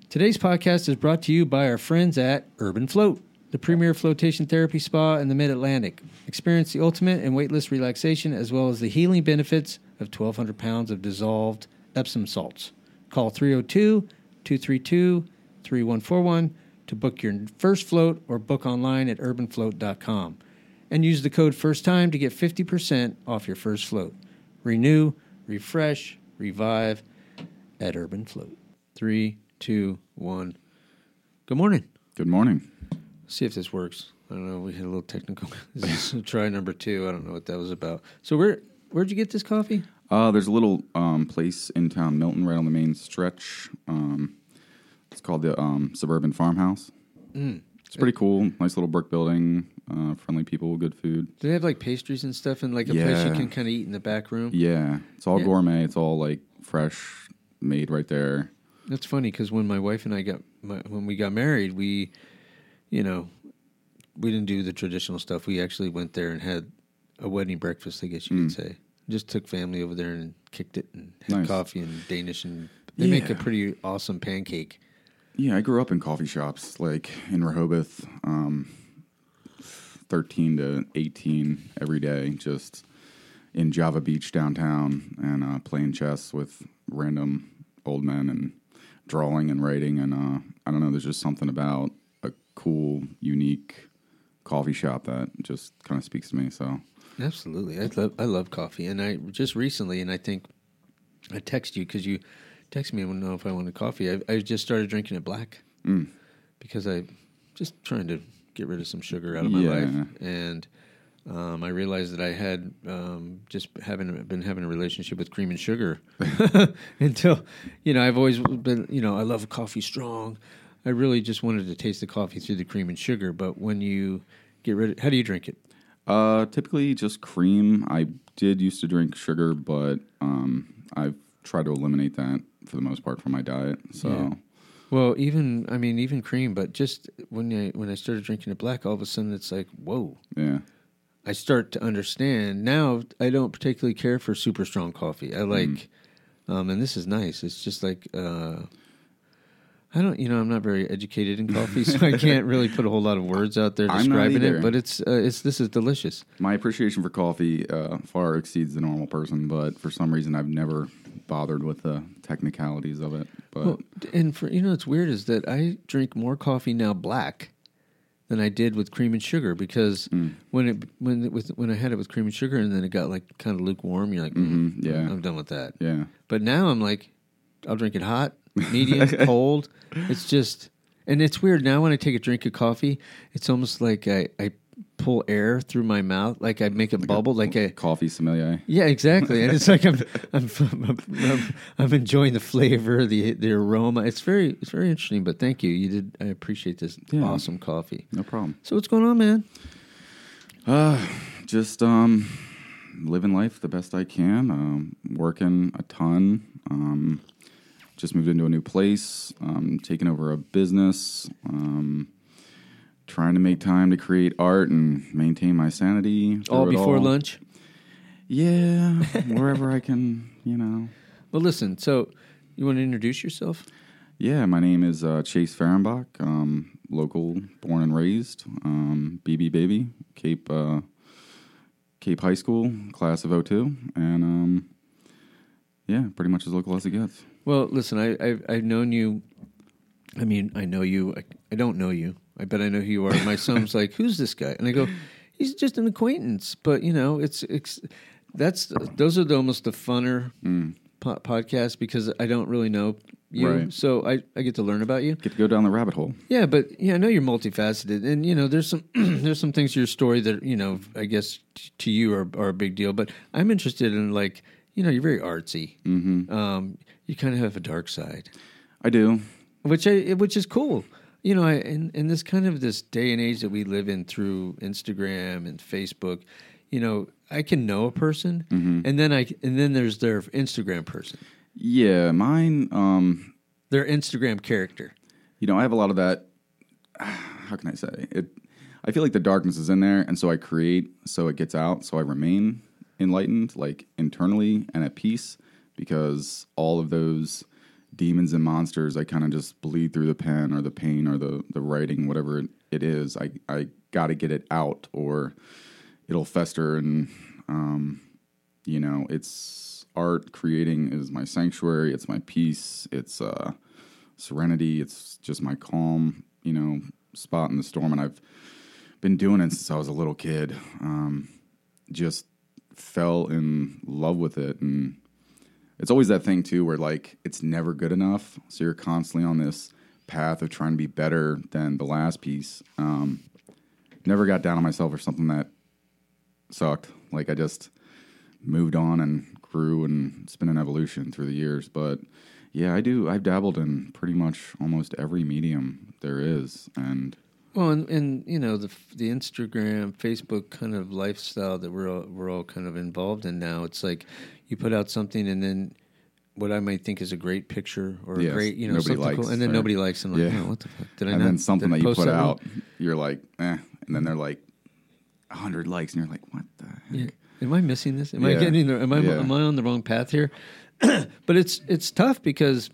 Today's podcast is brought to you by our friends at Urban Float, the premier flotation therapy spa in the Mid-Atlantic. Experience the ultimate in weightless relaxation as well as the healing benefits of 1,200 pounds of dissolved Epsom salts. Call 302-232-3141 to book your first float or book online at urbanfloat.com. And use the code FIRSTTIME to get 50% off your first float. Renew, refresh, revive at Urban Float. 3, 2, 1. Good morning. Good morning. Let's see if this works. I don't know. We had a little technical. This is try number 2. I don't know what that was about. So where'd you get this coffee? There's a little place in town, Milton, right on the main stretch. It's called the Suburban Farmhouse. It's pretty cool. Nice little brick building. Friendly people, good food. Do they have like pastries and stuff and like a place you can kind of eat in the back room? Yeah. It's all gourmet. It's all like fresh, made right there. That's funny because when my wife and I when we got married, we didn't do the traditional stuff. We actually went there and had a wedding breakfast, I guess you could say. Just took family over there and kicked it and had coffee and Danish. And they make a pretty awesome pancake. Yeah, I grew up in coffee shops, like in Rehoboth, 13 to 18 every day, just in Java Beach downtown and playing chess with random old men and drawing and writing. And I don't know, there's just something about a cool, unique coffee shop that just kind of speaks to me. So absolutely. I love coffee. And I just recently, and I think I text you because you texted me and want to know if I wanted coffee. I just started drinking it black because I'm just trying to get rid of some sugar out of my life. And I realized that I had been having a relationship with cream and sugar until, I've always been, I love coffee strong. I really just wanted to taste the coffee through the cream and sugar. But when you get rid of, how do you drink it? Typically just cream. I did used to drink sugar, but I've tried to eliminate that for the most part from my diet. So, yeah. Well, even cream, but just when I started drinking it black, all of a sudden it's like, whoa. Yeah. I start to understand. Now I don't particularly care for super strong coffee. I like, and this is nice. It's just like, I'm not very educated in coffee, so I can't really put a whole lot of words out there describing it, but this is delicious. My appreciation for coffee far exceeds the normal person, but for some reason I've never bothered with the technicalities of it. But what's weird is that I drink more coffee now black than I did with cream and sugar because when I had it with cream and sugar and then it got like kind of lukewarm, you're like, I'm done with that. Yeah. But now I'm like, I'll drink it hot, medium, cold. It's just, and it's weird now when I take a drink of coffee, it's almost like I pull air through my mouth, like I make a bubble, like a coffee sommelier. Yeah, exactly. And it's like I'm enjoying the flavor, the aroma. It's very interesting. But thank you. I appreciate this awesome coffee. No problem. So what's going on, man? Just living life the best I can. Working a ton. Just moved into a new place. Taking over a business. Trying to make time to create art and maintain my sanity. All before lunch? Yeah, wherever I can, Well, listen, so you want to introduce yourself? Yeah, my name is Chase Fahrenbach, local, born and raised, BB baby, Cape High School, class of 02, and pretty much as local as it gets. Well, listen, I've known you. I mean, I know you. I don't know you. I bet I know who you are. My son's like, "Who's this guy?" And I go, "He's just an acquaintance." But those are almost the funner podcasts because I don't really know you, right. So I get to learn about you. Get to go down the rabbit hole. Yeah, but I know you're multifaceted, and there's some there's some things to your story that I guess to you are a big deal. But I'm interested in you're very artsy. Mm-hmm. You kind of have a dark side. I do, which is cool. In this kind of this day and age that we live in through Instagram and Facebook, I can know a person, and then there's their Instagram person. Yeah, mine. Their Instagram character. I have a lot of that. How can I say it? I feel like the darkness is in there, and so I create, so it gets out, so I remain enlightened, like internally and at peace, because all of those demons and monsters, I kind of just bleed through the pen or the pain or the writing, whatever it is. I got to get it out or it'll fester. And, it's art. Creating is my sanctuary. It's my peace. It's serenity. It's just my calm, spot in the storm. And I've been doing it since I was a little kid. Just fell in love with it. And it's always that thing too, where like, it's never good enough. So you're constantly on this path of trying to be better than the last piece. Never got down on myself or something that sucked. Like I just moved on and grew, and it's been an evolution through the years. But yeah, I've dabbled in pretty much almost every medium there is. And well, and the Instagram, Facebook kind of lifestyle that we're all kind of involved in now. It's like you put out something, and then what I might think is a great picture or a great, something likes, cool, and then nobody likes it. I'm like, oh, what the fuck? Did I and not? Then something that you put out, one? you're like, and then they're like 100 likes, and you're like, what the heck? Yeah. Am I missing this? Am I getting there? Am I on the wrong path here? But it's tough because,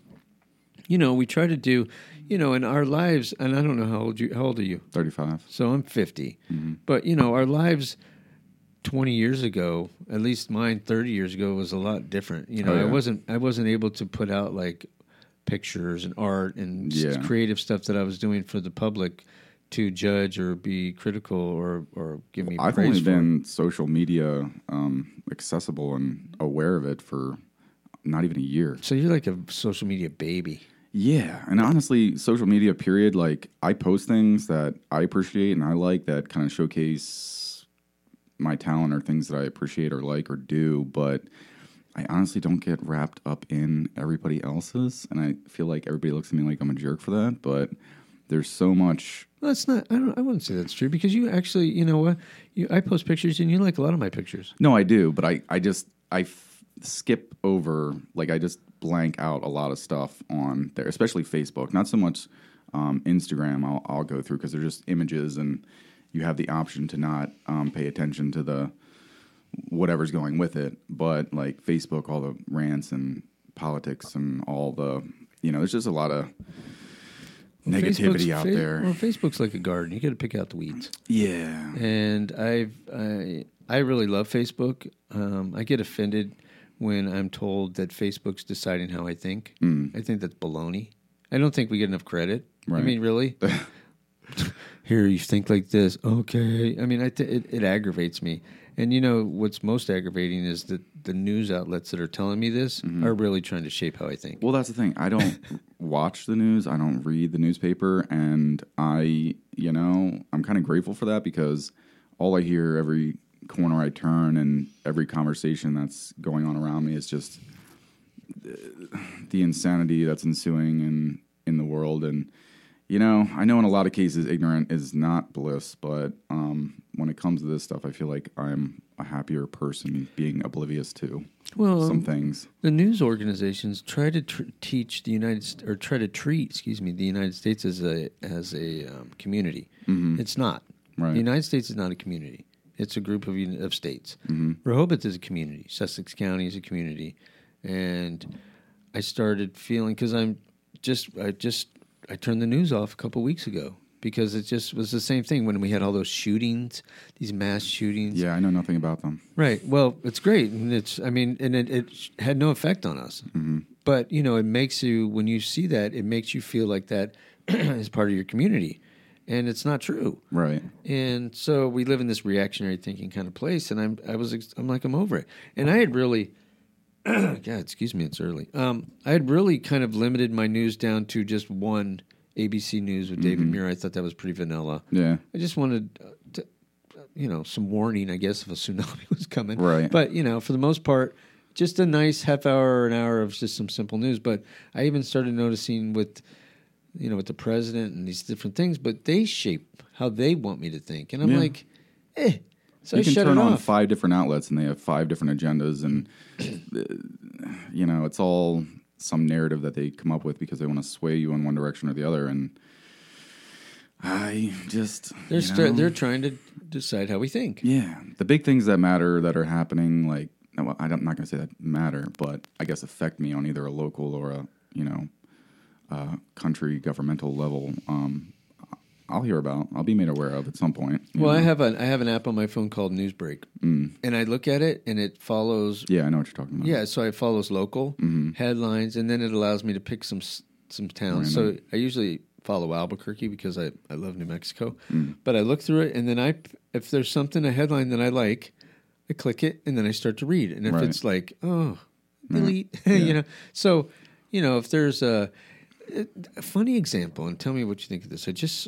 we try to do, in our lives, and I don't know how old are you? 35. So I'm 50. Mm-hmm. But, our lives 20 years ago, at least mine 30 years ago, was a lot different. I wasn't able to put out like pictures and art and creative stuff that I was doing for the public to judge or be critical or give me praise. I've only been social media accessible and aware of it for not even a year. So you're like a social media baby. Yeah, and honestly, social media, period, like I post things that I appreciate and I like that kind of showcase my talent or things that I appreciate or like or do, but I honestly don't get wrapped up in everybody else's, and I feel like everybody looks at me like I'm a jerk for that, but there's so much. Well, that's not. I wouldn't say that's true because you actually, you know what? I post pictures and you like a lot of my pictures. No, I do, but I skip over, like I just blank out a lot of stuff on there, especially Facebook. Not so much Instagram. I'll go through because they're just images, and you have the option to not pay attention to the whatever's going with it. But like Facebook, all the rants and politics and all the, there's just a lot of negativity out there. Well, Facebook's like a garden. You got to pick out the weeds. Yeah. And I really love Facebook. I get offended when I'm told that Facebook's deciding how I think. I think that's baloney. I don't think we get enough credit. Right. I mean, really? Here, you think like this. Okay. I mean, it aggravates me. And what's most aggravating is that the news outlets that are telling me this are really trying to shape how I think. Well, that's the thing. I don't watch the news. I don't read the newspaper. And I'm kind of grateful for that because all I hear every corner I turn and every conversation that's going on around me is just the insanity that's ensuing in the world. And, I know in a lot of cases ignorant is not bliss, but when it comes to this stuff, I feel like I'm a happier person being oblivious to some things. The news organizations try to treat the United States as a community. Mm-hmm. It's not. Right. The United States is not a community. It's a group of states. Mm-hmm. Rehoboth is a community. Sussex County is a community, and I started feeling because I turned the news off a couple weeks ago because it just was the same thing when we had all those shootings, these mass shootings. Yeah, I know nothing about them. Right. Well, it's great, and it had no effect on us. Mm-hmm. But it makes you, when you see that, it makes you feel like that is part of your community, and it's not true. Right. And so we live in this reactionary thinking kind of place, and I'm over it, and I had really. God, excuse me, it's early. I had really kind of limited my news down to just one ABC News with David Muir. I thought that was pretty vanilla. Yeah. I just wanted, some warning, I guess, if a tsunami was coming. Right. But, for the most part, just a nice half hour or an hour of just some simple news. But I even started noticing with the president and these different things, but they shape how they want me to think. And I'm like, So you can turn on 5 different outlets, and they have 5 different agendas, and it's all some narrative that they come up with because they want to sway you in one direction or the other. And I just they're trying to decide how we think. Yeah, the big things that matter that are happening, like I'm not going to say that matter, but I guess affect me on either a local or a country governmental level, I'll hear about. I'll be made aware of at some point. Well, I have an app on my phone called Newsbreak, and I look at it, and it follows. Yeah, I know what you're talking about. Yeah, so it follows local headlines, and then it allows me to pick some towns. So I usually follow Albuquerque because I love New Mexico. But I look through it, and then if there's a headline that I like, I click it, and then I start to read. And if it's like, delete, So, if there's a funny example, and tell me what you think of this.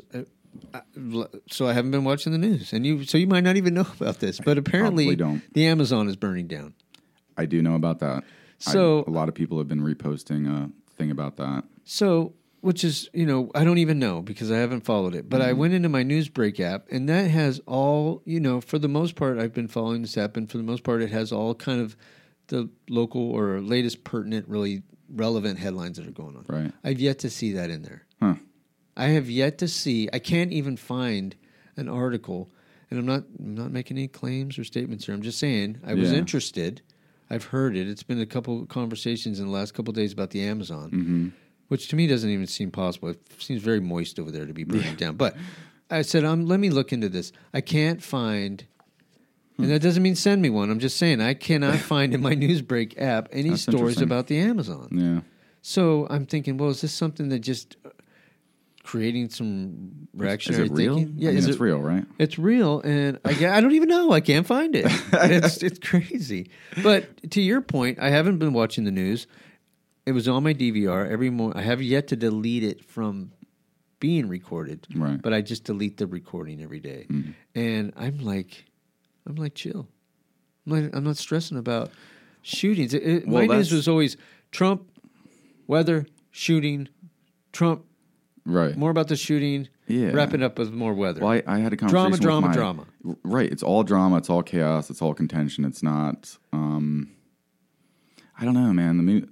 So I haven't been watching the news, and you might not even know about this, but apparently the Amazon is burning down. I do know about that. So a lot of people have been reposting a thing about that. So, which is, I don't even know because I haven't followed it, but I went into my Newsbreak app, and that has all, for the most part, I've been following this app, and for the most part, it has all kind of the local or latest pertinent, really relevant headlines that are going on. Right. I've yet to see that in there. Huh. I have yet to see. I can't even find an article, and I'm not making any claims or statements here. I'm just saying I was interested. I've heard it. It's been a couple of conversations in the last couple of days about the Amazon, which to me doesn't even seem possible. It seems very moist over there to be burning down. But I said, let me look into this. I can't find. And that doesn't mean send me one. I'm just saying I cannot find in my Newsbreak app any stories about the Amazon. Yeah. So I'm thinking, well, is this something that just creating some reactionary is it real? thinking? Yeah, it's real, right? It's real, and I don't even know. I can't find it. It's crazy. But to your point, I haven't been watching the news. It was on my DVR every morning. I have yet to delete it from being recorded, right? But I just delete the recording every day, and I'm like, chill. I'm not stressing about shootings. My news was always Trump, weather, shooting, Trump. Right. More about the shooting. Yeah. Wrap it up with more weather. Well, I had a conversation drama. Right. It's all drama. It's all chaos. It's all contention. It's not. I don't know, man.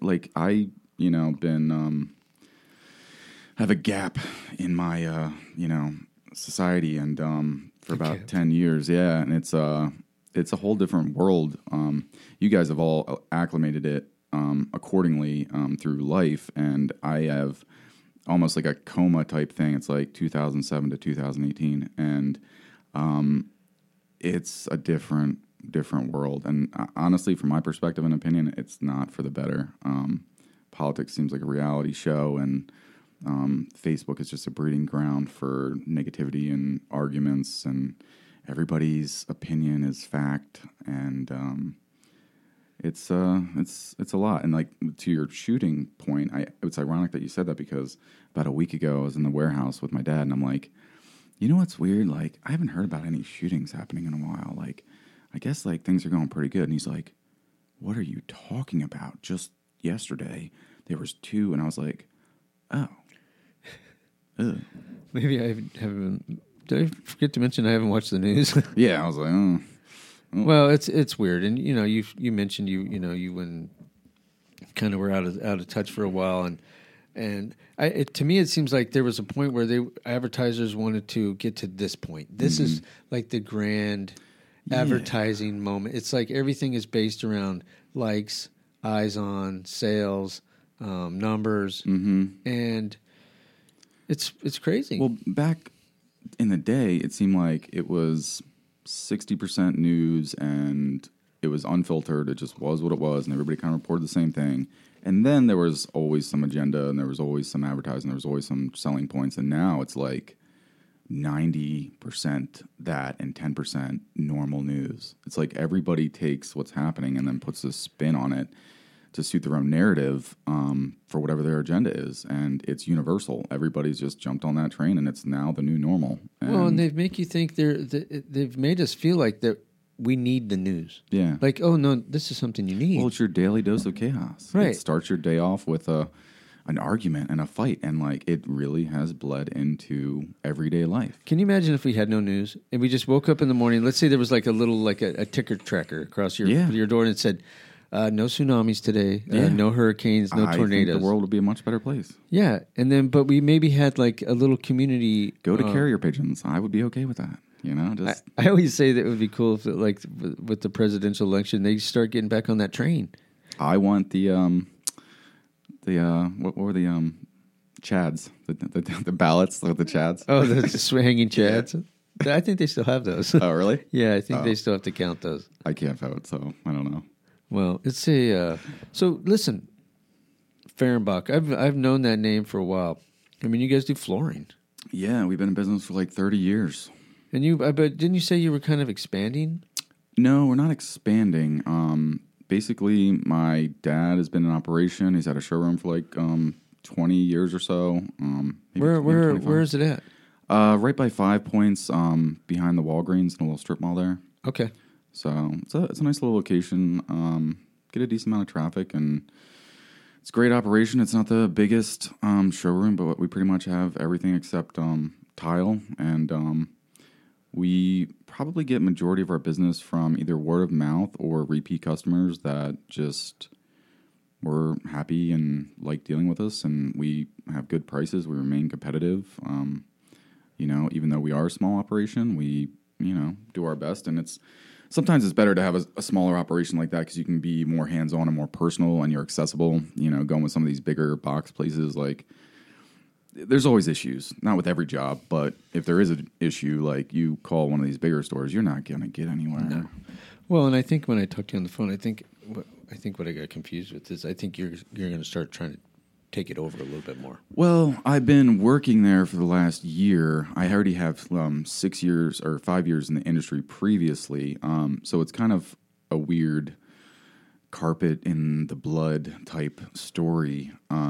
Been have a gap in my society and for about 10 years. Yeah, and it's a whole different world. You guys have all acclimated it accordingly through life, and I have almost like a coma type thing. It's like 2007 to 2018, and it's a different world. And honestly, from my perspective and opinion, it's not for the better. Politics seems like a reality show, and Facebook is just a breeding ground for negativity and arguments, and everybody's opinion is fact, and it's a lot. And like to your shooting point, it's ironic that you said that because about a week ago I was in the warehouse with my dad, and I'm like, you know what's weird? Like I haven't heard about any shootings happening in a while. Like I guess like things are going pretty good. And he's like, what are you talking about? Just yesterday there was 2, and I was like, oh. Ugh. Maybe I haven't. Did I forget to mention I haven't watched the news? Yeah, I was like, oh. Well, it's weird, and you mentioned you when kind of were out of touch for a while, and to me it seems like there was a point where advertisers wanted to get to this point. This is like the grand advertising moment. It's like everything is based around likes, eyes on, sales, numbers, and it's crazy. Well, back in the day, it seemed like it was 60% news and it was unfiltered. It just was what it was, and everybody kind of reported the same thing. And then there was always some agenda, and there was always some advertising, there was always some selling points. And now it's like 90% that and 10% normal news. It's like everybody takes what's happening and then puts a spin on it to suit their own narrative for whatever their agenda is. And it's universal. Everybody's just jumped on that train, and it's now the new normal. And they make you think they've made us feel like that we need the news. Yeah. Like, oh, no, this is something you need. Well, it's your daily dose of chaos. Right. It starts your day off with an argument and a fight, and like it really has bled into everyday life. Can you imagine if we had no news and we just woke up in the morning? Let's say there was like a little like a ticker tracker across your door, and it said, no tsunamis today, no hurricanes, no tornadoes. I think the world would be a much better place. Yeah, and then but we maybe had like a little community. Go to carrier pigeons. I would be okay with that. Just I always say that it would be cool if, like, with the presidential election, they start getting back on that train. I want the what were the chads, the ballots with the chads? Oh, the hanging chads. I think they still have those. Oh, really? Yeah, I think they still have to count those. I can't vote, so I don't know. Well, it's a so listen, Fehrenbach. I've known that name for a while. I mean, you guys do flooring. Yeah, we've been in business for like 30 years. And but didn't you say you were kind of expanding? No, we're not expanding. Basically, my dad has been in operation. He's had a showroom for like 20 years or so. Where is it at? Right by 5 Points, behind the Walgreens, in a little strip mall there. Okay. So it's a nice little location. Get a decent amount of traffic, and it's a great operation. It's not the biggest showroom, but we pretty much have everything except tile, and we probably get majority of our business from either word of mouth or repeat customers that just were happy and like dealing with us, and we have good prices. We remain competitive. Even though we are a small operation, we do our best, and sometimes it's better to have a smaller operation like that because you can be more hands-on and more personal, and you're accessible. Going with some of these bigger box places, like there's always issues. Not with every job, but if there is an issue, like you call one of these bigger stores, you're not going to get anywhere. No. Well, and I think when I talked to you on the phone, I think what I got confused with is I think you're going to start trying to take it over a little bit more. Well, I've been working there for the last year. I already have 6 years or 5 years in the industry previously, so it's kind of a weird carpet in the blood type story.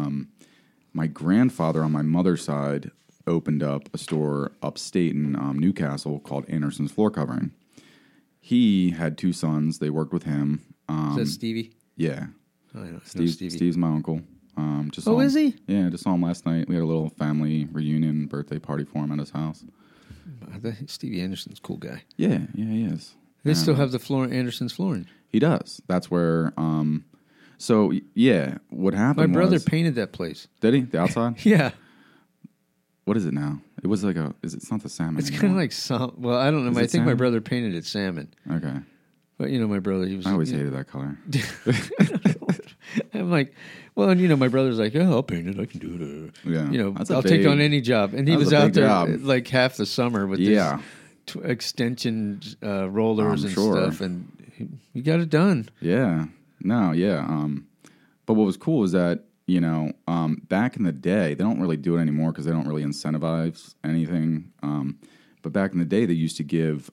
My grandfather on my mother's side opened up a store upstate in Newcastle called Anderson's Floor Covering. He had 2 sons. They worked with him. Is that Stevie? Yeah. Oh, I know Steve, Stevie. Steve's my uncle. Just saw him. Is he? Yeah, just saw him last night. We had a little family reunion, birthday party for him at his house. Stevie Anderson's a cool guy. Yeah, he is. They still have the Anderson's flooring. He does. That's where. So yeah, what happened? My brother painted that place. Did he? The outside? Yeah. What is it now? It was like it's not the salmon. It's kind of like well, I don't know. I think my brother painted it salmon. Okay. But my brother, he was. I always hated that color. I'm like, well, and my brother's like, yeah, I'll paint it. I can do it. Yeah. I'll take on any job. And he was out there like half the summer with this extension rollers and stuff, and he got it done. Yeah. No. Yeah. But what was cool is that back in the day, they don't really do it anymore because they don't really incentivize anything. But back in the day, they used to give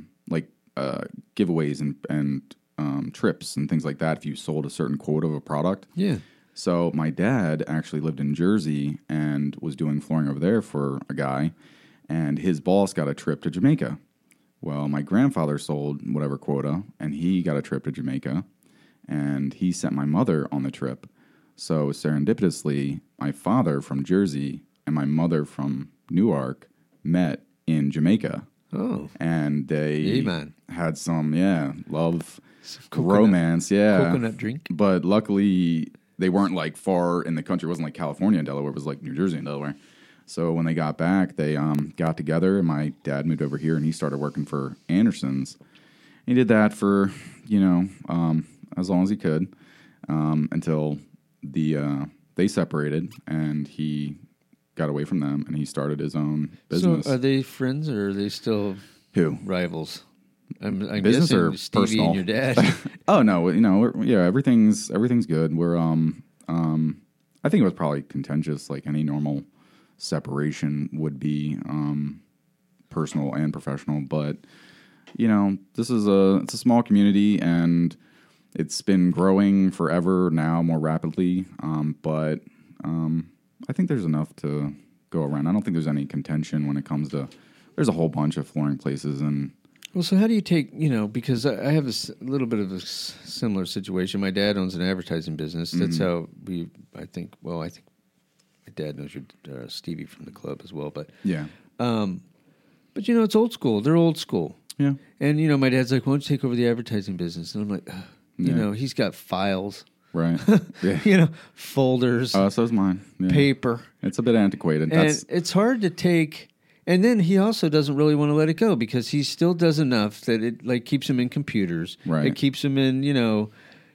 giveaways and trips and things like that if you sold a certain quota of a product. Yeah. So my dad actually lived in Jersey and was doing flooring over there for a guy, and his boss got a trip to Jamaica. Well, my grandfather sold whatever quota, and he got a trip to Jamaica, and he sent my mother on the trip. So serendipitously, my father from Jersey and my mother from Newark met in Jamaica. Oh. And they had some, romance, coconut drink. But luckily, they weren't like far in the country. It wasn't like California and Delaware. It was like New Jersey and Delaware. So when they got back, they got together. And my dad moved over here, and he started working for Anderson's. He did that for, as long as he could until they separated, and he got away from them, and he started his own business. So are they friends, or are they still rivals? I'm business guessing or Stevie personal? And your dad. Oh no, everything's good. We're I think it was probably contentious, like any normal separation would be, personal and professional. But this is it's a small community, and it's been growing forever now, more rapidly. But I think there's enough to go around. I don't think there's any contention when it comes to. There's a whole bunch of flooring places, and well, so how do you take because I have a little bit of a similar situation. My dad owns an advertising business. That's how I think my dad knows your Stevie from the club as well. But yeah, but it's old school. They're old school. Yeah, and my dad's like, "Why don't you take over the advertising business?" And I'm like, he's got files. Right. Yeah. Folders. So is mine. Yeah. Paper. It's a bit antiquated. And it's hard to take. And then he also doesn't really want to let it go because he still does enough that it keeps him in computers. Right. It keeps him in,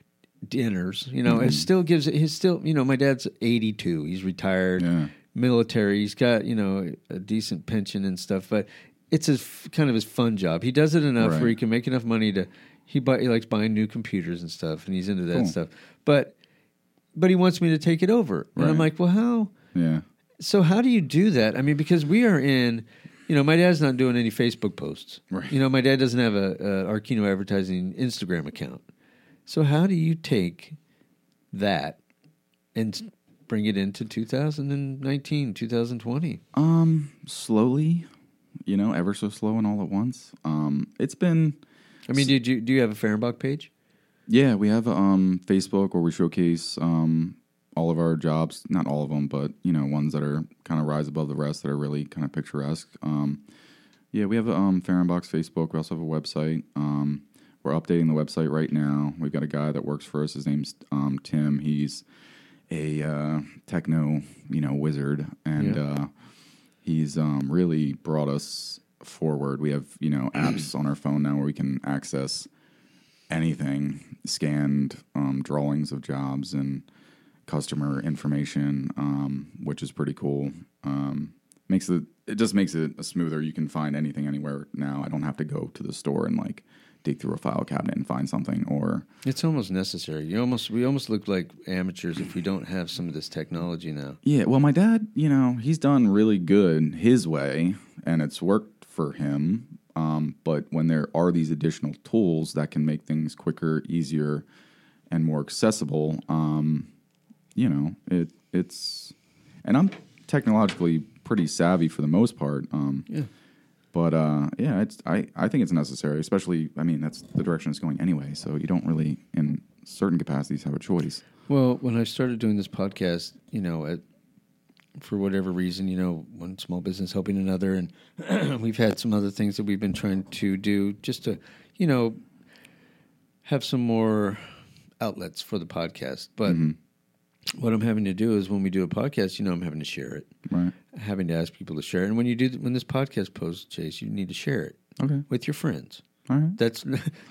dinners. It still gives. He's still. My dad's 82. He's retired, military. He's got a decent pension and stuff. But it's kind of his fun job. He does it enough where he can make enough money to. He likes buying new computers and stuff, and he's into that stuff. But he wants me to take it over, and I'm like, well, how? Yeah. So how do you do that? I mean, because we are in. My dad's not doing any Facebook posts. Right. My dad doesn't have a Arquino Advertising Instagram account. So how do you take that and bring it into 2019, 2020? Slowly, ever so slow and all at once. It's been. I mean, do you have a Fehrenbach page? Yeah, we have Facebook where we showcase all of our jobs, not all of them, but ones that are kind of rise above the rest that are really kind of picturesque. Yeah, we have a Fehrenbach's Facebook. We also have a website. We're updating the website right now. We've got a guy that works for us. His name's Tim. He's a techno, wizard, and he's really brought us forward. We have apps on our phone now where we can access anything, scanned drawings of jobs and customer information, which is pretty cool. It just makes it smoother. You can find anything anywhere now. I don't have to go to the store and dig through a file cabinet and find something. Or it's almost necessary. We almost look like amateurs if we don't have some of this technology now. Yeah. Well, my dad, he's done really good his way, and it's worked for him. But when there are these additional tools that can make things quicker, easier, and more accessible, it's, and I'm technologically pretty savvy for the most part. But I think it's necessary, especially, that's the direction it's going anyway. So you don't really, in certain capacities, have a choice. Well, when I started doing this podcast, for whatever reason, one small business helping another, and we've had some other things that we've been trying to do just to, have some more outlets for the podcast. But what I'm having to do is when we do a podcast, I'm having to share it. Right. Having to ask people to share it. And when this podcast posts, Chase, you need to share it with your friends. All right. That's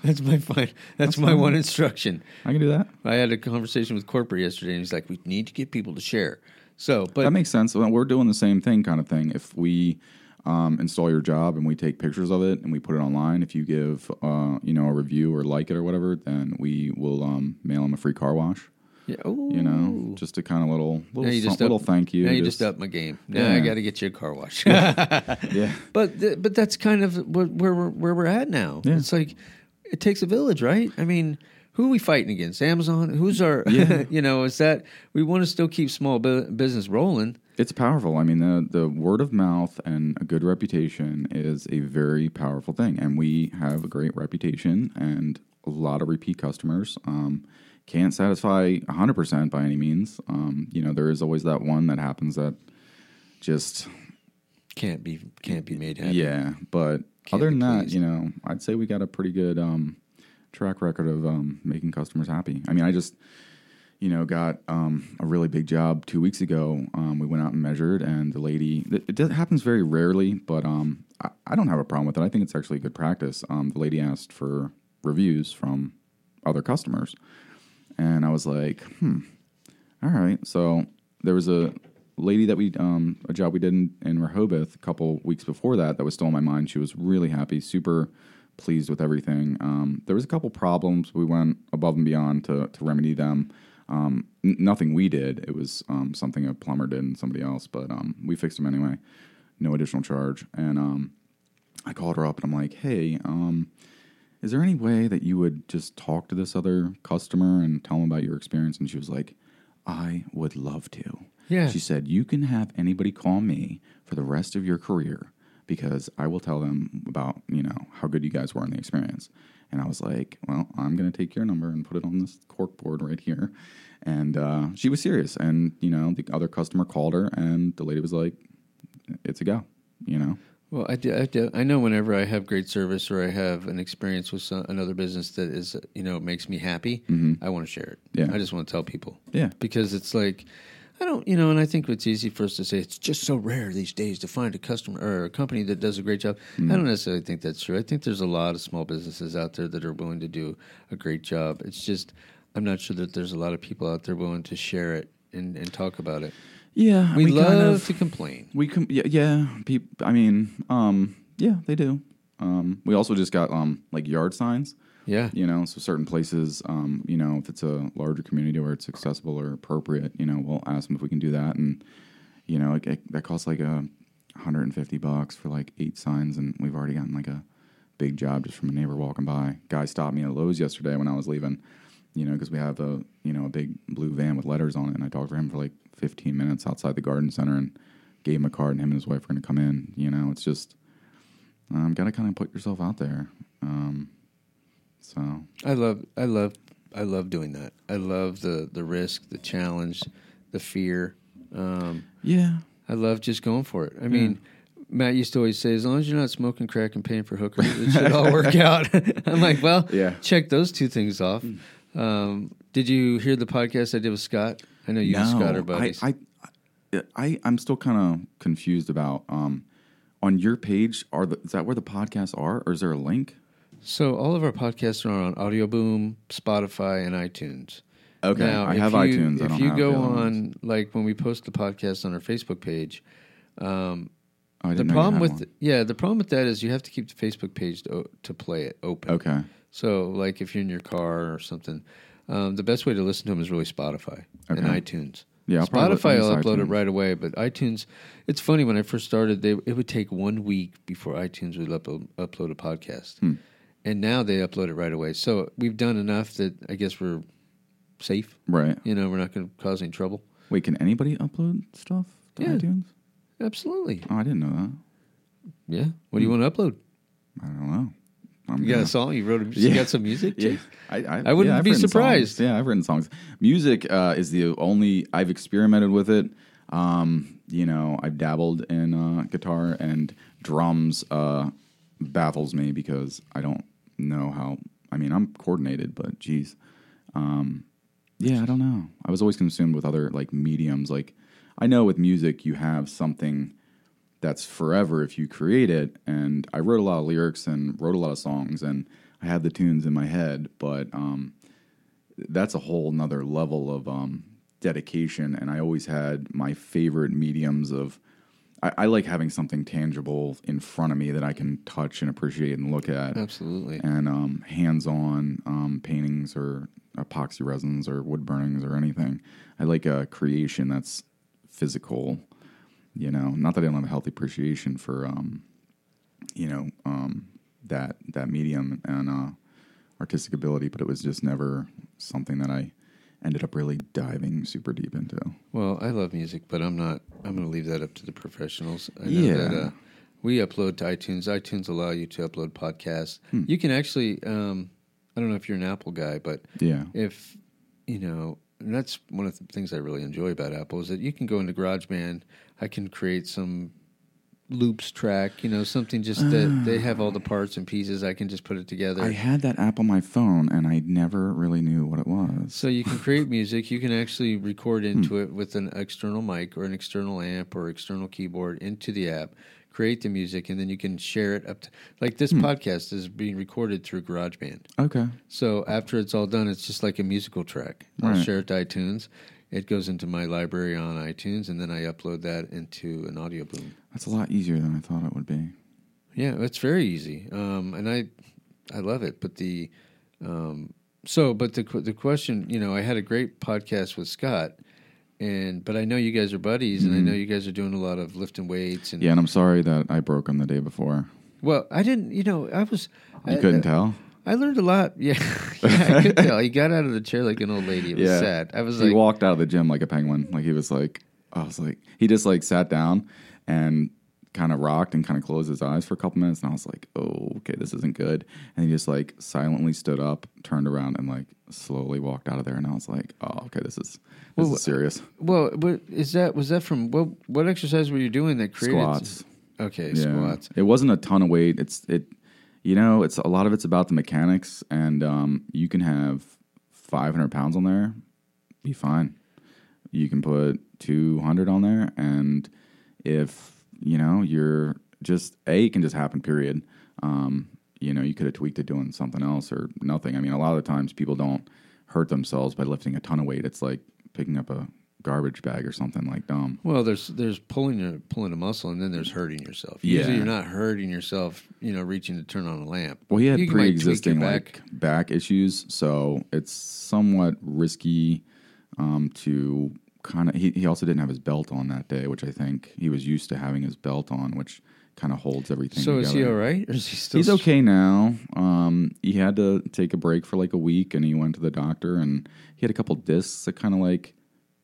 my one instruction. I can do that. I had a conversation with corporate yesterday, and he's like, we need to get people to share. So, but that makes sense. We're doing the same thing kind of thing. If we install your job and we take pictures of it and we put it online, if you give a review or like it or whatever, then we will mail them a free car wash. Yeah. Ooh. Just a kind of little thank you. Now you just up my game. Now I got to get you a car wash. Yeah. But that's kind of where we're at now. Yeah. It's like it takes a village, right? I mean, who are we fighting against? Amazon? Who's our? Yeah. Is that we want to still keep small business rolling? It's powerful. I mean, the word of mouth and a good reputation is a very powerful thing, and we have a great reputation and a lot of repeat customers. Can't satisfy 100% by any means. There is always that one that happens that just can't be made happy. Yeah, but other than that, I'd say we got a pretty good track record of making customers happy. I mean, I just got a really big job 2 weeks ago. We went out and measured, and the lady. It happens very rarely, but I don't have a problem with it. I think it's actually good practice. The lady asked for reviews from other customers. And I was like, all right. So there was a lady that a job we did in Rehoboth a couple weeks before that was still in my mind. She was really happy, super pleased with everything. There was a couple problems. We went above and beyond to remedy them. Nothing we did. It was something a plumber did and somebody else, but we fixed them anyway. No additional charge. And I called her up and I'm like, hey, is there any way that you would just talk to this other customer and tell them about your experience? And she was like, I would love to. Yeah. She said, you can have anybody call me for the rest of your career because I will tell them about, how good you guys were in the experience. And I was like, well, I'm going to take your number and put it on this cork board right here. And she was serious. And, the other customer called her and the lady was like, it's a go, Well, I know whenever I have great service or I have an experience with another business that is, makes me happy, I want to share it. Yeah. I just want to tell people. Yeah. Because it's like, I don't, and I think it's easy for us to say it's just so rare these days to find a customer or a company that does a great job. I don't necessarily think that's true. I think there's a lot of small businesses out there that are willing to do a great job. It's just, I'm not sure that there's a lot of people out there willing to share it and talk about it. Yeah, We love to complain. We yeah, they do. We also just got like yard signs. Yeah. So certain places, if it's a larger community where it's accessible or appropriate, we'll ask them if we can do that, and that costs like $150 for like 8 signs, and we've already gotten like a big job just from a neighbor walking by. Guy stopped me at Lowe's yesterday when I was leaving, because we have a big blue van with letters on it, and I talked to him for like 15 minutes outside the garden center and gave him a card, and him and his wife are going to come in. It's just got to kind of put yourself out there. So I love doing that. I love the risk, the challenge, the fear. Yeah. I love just going for it. I mean, Matt used to always say, as long as you're not smoking crack and paying for hookers, it should all work out. I'm like, well, check those 2 things off. Did you hear the podcast I did with Scott? I know you and Scott are buddies. I'm still kind of confused about on your page. Is that where the podcasts are, or is there a link? So all of our podcasts are on Audio Boom, Spotify, and iTunes. Okay, now, I have iTunes. If you go on, like when we post the podcast on our Facebook page, the problem with that is you have to keep the Facebook page to play it open. Okay. So like if you're in your car or something, the best way to listen to them is really Spotify and iTunes. Yeah, Spotify will upload it right away, but iTunes, it's funny, when I first started, it would take 1 week before iTunes would upload a podcast. And now they upload it right away. So we've done enough that I guess we're safe. Right. We're not going to cause any trouble. Wait, can anybody upload stuff to iTunes? Absolutely. Oh, I didn't know that. Yeah. What do you want to upload? I don't know. You got a song? You wrote? You got some music? Yeah. I wouldn't be surprised. Songs. Yeah, I've written songs. Music is the only I've experimented with it. I've dabbled in guitar, and drums baffles me because I don't know how. I mean, I'm coordinated, but geez, I don't know. I was always consumed with other like mediums. Like I know with music, you have something that's forever if you create it. And I wrote a lot of lyrics and wrote a lot of songs, and I had the tunes in my head, but that's a whole nother level of dedication. And I always had my favorite mediums of, I like having something tangible in front of me that I can touch and appreciate and look at. Absolutely. And hands-on paintings or epoxy resins or wood burnings or anything. I like a creation that's physical. Not that I don't have a healthy appreciation for, that medium and artistic ability, but it was just never something that I ended up really diving super deep into. Well, I love music, but I'm going to leave that up to the professionals. I know that we upload to iTunes. iTunes allow you to upload podcasts. You can actually, I don't know if you're an Apple guy, but if, and that's one of the things I really enjoy about Apple is that you can go into GarageBand. I can create some loops track, something just that they have all the parts and pieces. I can just put it together. I had that app on my phone, and I never really knew what it was. So you can create music. You can actually record into it with an external mic or an external amp or external keyboard into the app, create the music, and then you can share it up to, like this podcast is being recorded through GarageBand. Okay. So after it's all done, it's just like a musical track. I'll share it to iTunes. It goes into my library on iTunes, and then I upload that into an Audio Boom. That's a lot easier than I thought it would be. Yeah, it's very easy, and I love it. But the question, I had a great podcast with Scott, but I know you guys are buddies, and I know you guys are doing a lot of lifting weights. And I'm sorry that I broke him the day before. Well, I didn't. I was. You couldn't tell. I learned a lot. Yeah, I could tell. He got out of the chair like an old lady. It was sad. He walked out of the gym like a penguin. Like he was like, he just like sat down and kind of rocked and kind of closed his eyes for a couple minutes. And I was like, oh, okay, this isn't good. And he just like silently stood up, turned around, and like slowly walked out of there. And I was like, oh, okay, this is serious. Well, was that from what exercise were you doing that created squats? Okay, squats. It wasn't a ton of weight. It's a lot of it's about the mechanics, and you can have 500 pounds on there, be fine. You can put 200 on there, and if you're just it can just happen. Period. You could have tweaked it doing something else or nothing. I mean, a lot of the times people don't hurt themselves by lifting a ton of weight. It's like picking up a garbage bag or something like dumb. Well, there's pulling a muscle, and then there's hurting yourself. Usually, you're not hurting yourself, reaching to turn on a lamp. Well, he had You might pre-existing tweak your back issues, so it's somewhat risky to kind of. He also didn't have his belt on that day, which I think he was used to having his belt on, which kind of holds everything So together. is he all right, or is he still? He's okay now. He had to take a break for like a week, and he went to the doctor, and he had a couple discs that kind of like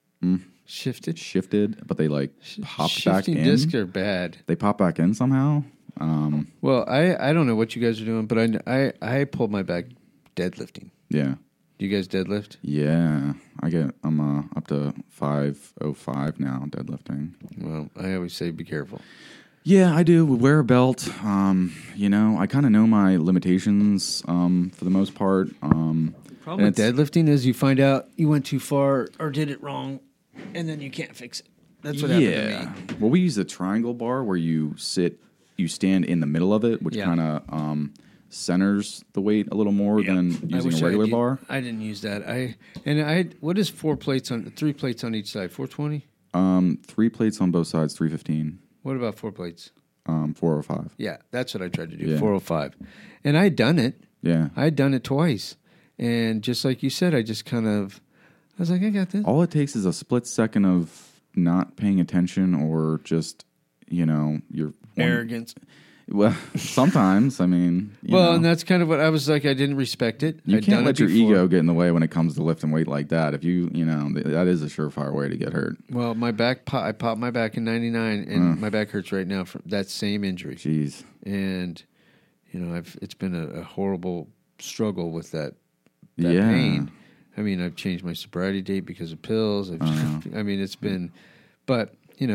shifted, but they like popped back in. Shifting discs are bad. They pop back in somehow. Well, I don't know what you guys are doing, but I pulled my back deadlifting. Yeah. Do you guys deadlift? Yeah, I'm up to 505 now deadlifting. Well, I always say be careful. Yeah, I do. We wear a belt. I kind of know my limitations for the most part. Problem with deadlifting is you find out you went too far or did it wrong, and then you can't fix it. That's what happened to me. Well, we use a triangle bar where you stand in the middle of it, which kind of centers the weight a little more than using a regular bar. I didn't use that. What is 3 plates on each side? 420. 3 plates on both sides, 315. What about 4 plates? 405. Yeah, that's what I tried to do. 405, and I'd done it. Yeah, I'd done it twice, and just like you said, I was like, I got this. All it takes is a split second of not paying attention, or just your arrogance. Well, sometimes, I mean... and that's kind of what I was like. I didn't respect it. You can't let your ego get in the way when it comes to lifting weight like that. If that is a surefire way to get hurt. Well, I popped my back in 99, and my back hurts right now from that same injury. Jeez. And, it's been a horrible struggle with that pain. I mean, I've changed my sobriety date because of pills. It's been... But,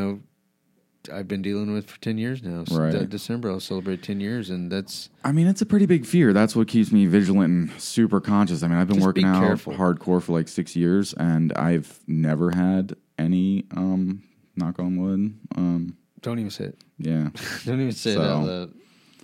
I've been dealing with for 10 years now. So right. December, I'll celebrate 10 years, and that's... it's a pretty big fear. That's what keeps me vigilant and super conscious. I've been working out hardcore for like 6 years, and I've never had any, knock on wood. Don't even say it. Yeah. Don't even say it out loud.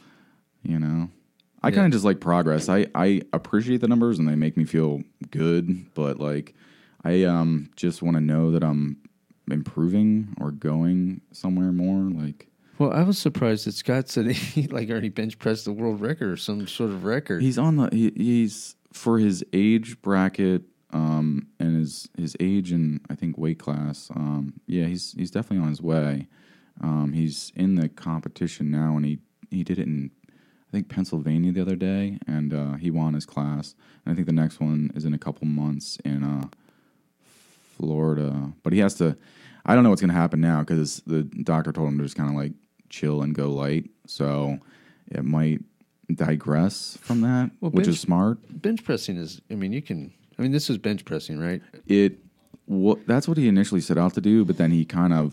I kind of just like progress. I appreciate the numbers, and they make me feel good, but like I just want to know that I'm improving or going somewhere more. Well, I was surprised that Scott said he already bench pressed the world record or some sort of record. He's on he's for his age bracket and his age and I think weight class. He's definitely on his way. He's in the competition now, and he did it in I think Pennsylvania the other day, and he won his class. And I think the next one is in a couple months in Florida, but he has to. I don't know what's going to happen now because the doctor told him to just kind of like chill and go light. So it might digress from that, which is smart. Bench pressing is. This is bench pressing, right? That's what he initially set out to do, but then he kind of.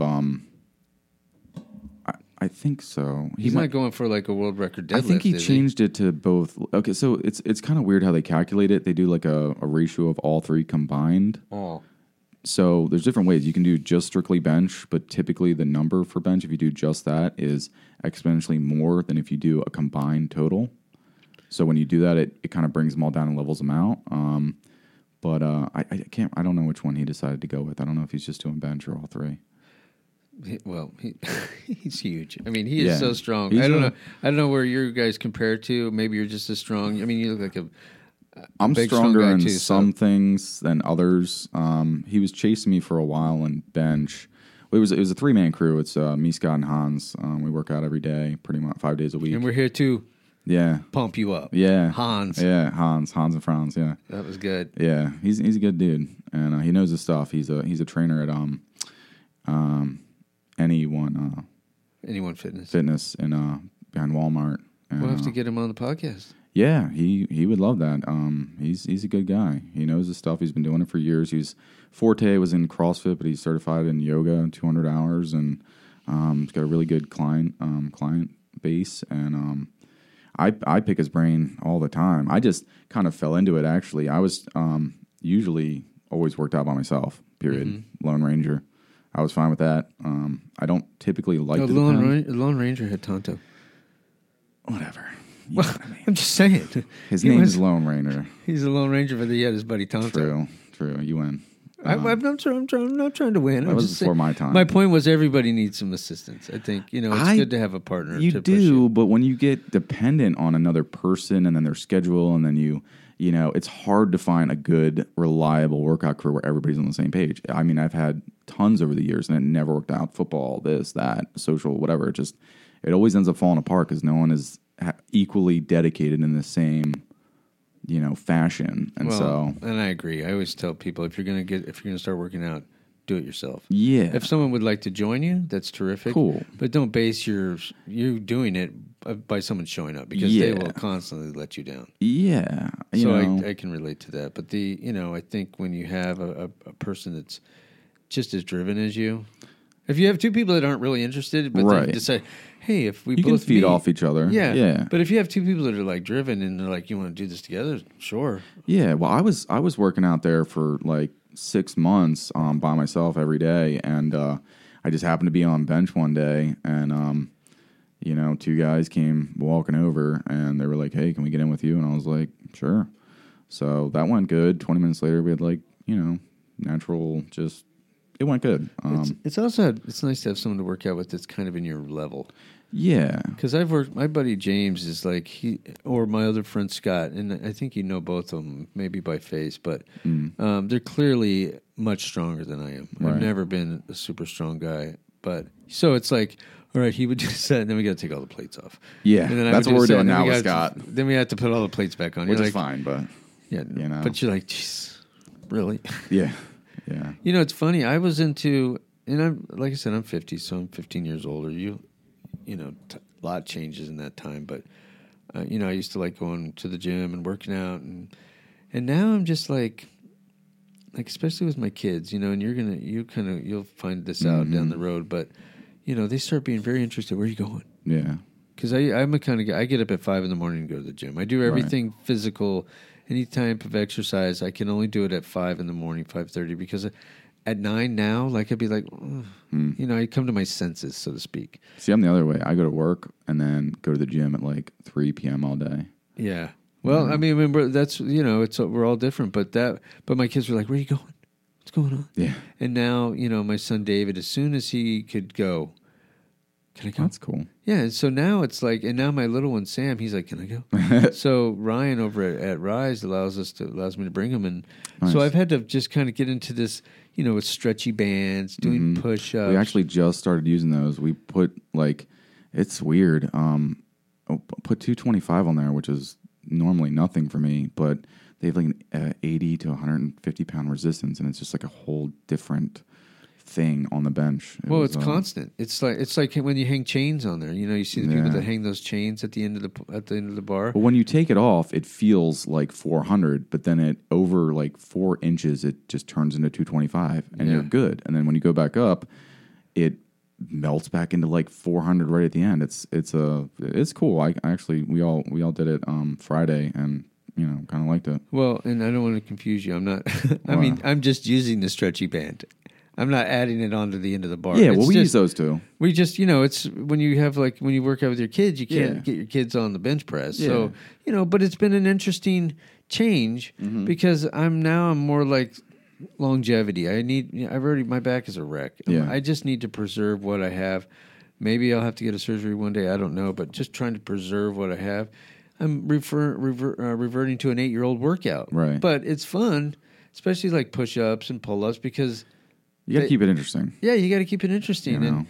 I think so. He's not going for like a world record deadlift. I think he changed it to both. Okay, so it's kind of weird how they calculate it. They do like a ratio of all three combined. Oh. So there's different ways. You can do just strictly bench, but typically the number for bench, if you do just that, is exponentially more than if you do a combined total. So when you do that, it kind of brings them all down and levels them out. But I don't know which one he decided to go with. I don't know if he's just doing bench or all three. He's huge. He is so strong. I don't know where you guys compare to. Maybe you're just as strong. You look like I'm big, stronger strong guy in too, some things than others. He was chasing me for a while in bench. It was a 3-man crew. It's me, Scott, and Hans. We work out every day, pretty much 5 days a week. And we're here to pump you up. Yeah, Hans. Yeah, Hans and Franz. Yeah, that was good. Yeah, he's a good dude, and he knows his stuff. He's a trainer at Anyone Fitness in behind Walmart. And, we'll have to get him on the podcast. Yeah, he would love that. He's a good guy. He knows his stuff. He's been doing it for years. Forte was in CrossFit, but he's certified in yoga, 200 hours, and he's got a really good client base. And I pick his brain all the time. I just kind of fell into it. Actually, I was usually always worked out by myself. Period. Mm-hmm. Lone Ranger. I was fine with that. I don't typically like Lone Ranger had Tonto. Whatever. Well, I'm just saying. His name is Lone Ranger. He's a Lone Ranger, but he had his buddy Tonto. True. You win. I'm not trying to win. That was before my time. My point was everybody needs some assistance. I think, it's good to have a partner. You to do, push you. but when you get dependent on another person and then their schedule and then it's hard to find a good, reliable workout crew where everybody's on the same page. I mean, I've had tons over the years and it never worked out. Football, this, that, social, whatever. It always ends up falling apart because no one is equally dedicated in the same fashion. And and I agree. I always tell people if you're gonna start working out, do it yourself. Yeah. If someone would like to join you, that's terrific. Cool. But don't base you doing it by someone showing up because they will constantly let you down. Yeah. I can relate to that. But I think when you have a person that's just as driven as you, if you have two people that aren't really interested, but they decide, hey, if we you both can feed off each other. Yeah. But if you have two people that are like driven and they're like, you want to do this together, sure. Yeah. Well, I was working out there for like 6 months by myself every day, and I just happened to be on bench one day, and two guys came walking over, and they were like, "Hey, can we get in with you?" And I was like, "Sure." So that went good. 20 minutes later, we had natural just. It went good. It's nice to have someone to work out with that's kind of in your level. Yeah. Because my buddy James is like or my other friend Scott, and I think you know both of them, maybe by face, but they're clearly much stronger than I am. Right. I've never been a super strong guy, but so it's like, all right, he would do that, and then we got to take all the plates off. Yeah, and then that's what we're doing now with Scott. Then we have to put all the plates back on. Which is fine, but but you're like, jeez, really? Yeah. Yeah. It's funny. I was into, and I'm like I said, I'm 50, so I'm 15 years older. A lot changes in that time, but I used to like going to the gym and working out, and now I'm just like especially with my kids, and you'll find this out down the road, but they start being very interested. Where are you going? Yeah, because I'm a kind of guy. I get up at 5 a.m. and go to the gym. I do everything physical. Any type of exercise, I can only do it at 5 a.m, 5:30, because at 9 now, I'd be like, I come to my senses, so to speak. See, I'm the other way. I go to work and then go to the gym at 3 p.m. all day. Yeah. Well, I mean, that's we're all different, but my kids were like, "Where are you going? What's going on?" Yeah. And now, my son David, as soon as he could go, "Can I go?" That's cool. Yeah, and so now it's like, and now my little one Sam, he's like, "Can I go?" So Ryan over at Rise allows me to bring him, and so I've had to just kind of get into this, with stretchy bands, doing push-ups. We actually just started using those. We put it's weird. Put 225 on there, which is normally nothing for me, but they have an 80 to 150 pound resistance, and it's just a whole different thing on the bench. It's constant. It's like when you hang chains on there. You see the people that hang those chains at the end of the bar. But when you take it off, it feels like 400, but then it over 4 inches, it just turns into 225, and you're good. And then when you go back up, it melts back into 400 right at the end. It's cool. I actually we all did it Friday, and kind of liked it. Well, and I don't want to confuse you. I'm not. I mean, I'm just using the stretchy band. I'm not adding it onto the end of the bar. Yeah, we use those too. We just, it's when you have when you work out with your kids, you can't get your kids on the bench press. Yeah. So, but it's been an interesting change because I'm more like longevity. My back is a wreck. Yeah. I just need to preserve what I have. Maybe I'll have to get a surgery one day. I don't know, but just trying to preserve what I have. I'm reverting to an 8-year-old workout. Right. But it's fun, especially push-ups and pull-ups, because you got to keep it interesting. Yeah, you got to keep it interesting.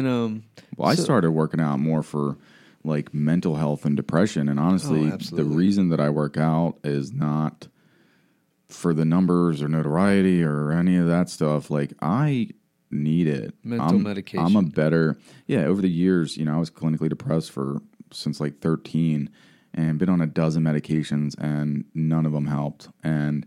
I started working out more for mental health and depression, and honestly, the reason that I work out is not for the numbers or notoriety or any of that stuff. I need it. Mental medication. I'm a better. Yeah, over the years, I was clinically depressed since 13, and been on a dozen medications, and none of them helped. And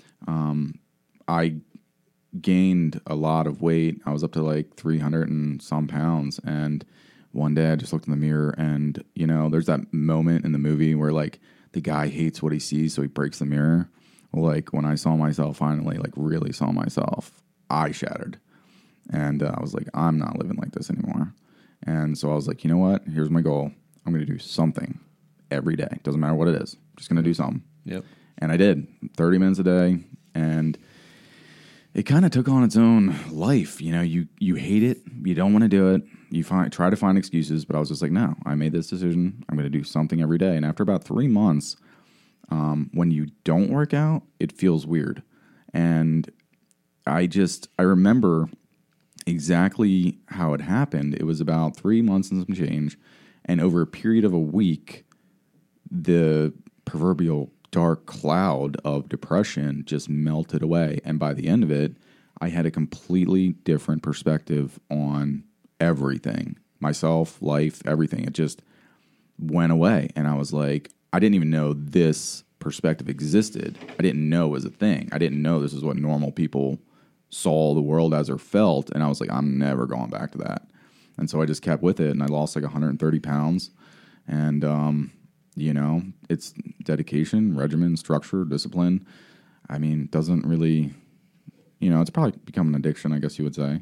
I gained a lot of weight. I was up to 300 and some pounds, and one day I just looked in the mirror, and there's that moment in the movie where the guy hates what he sees, so he breaks the mirror. Well, when I saw myself finally, really saw myself, I shattered, and I was like, I'm not living like this anymore. And so I was like, you know what? Here's my goal. I'm going to do something every day. Doesn't matter what it is. Just going to do something. Yep. And I did 30 minutes a day, and it kind of took on its own life. You know, you hate it. You don't want to do it. You try to find excuses, but I was just like, no, I made this decision. I'm going to do something every day. And after about 3 months, when you don't work out, it feels weird. And I remember exactly how it happened. It was about 3 months and some change. And over a period of a week, the proverbial dark cloud of depression just melted away. And by the end of it, I had a completely different perspective on everything. Myself, life, everything. It just went away. And I was like, I didn't even know this perspective existed. I didn't know it was a thing. I didn't know this is what normal people saw the world as or felt. And I was like, I'm never going back to that. And so I just kept with it, and I lost like 130 pounds. And, you know, it's dedication, regimen, structure, discipline. I mean, doesn't really, you know, it's probably become an addiction, I guess you would say,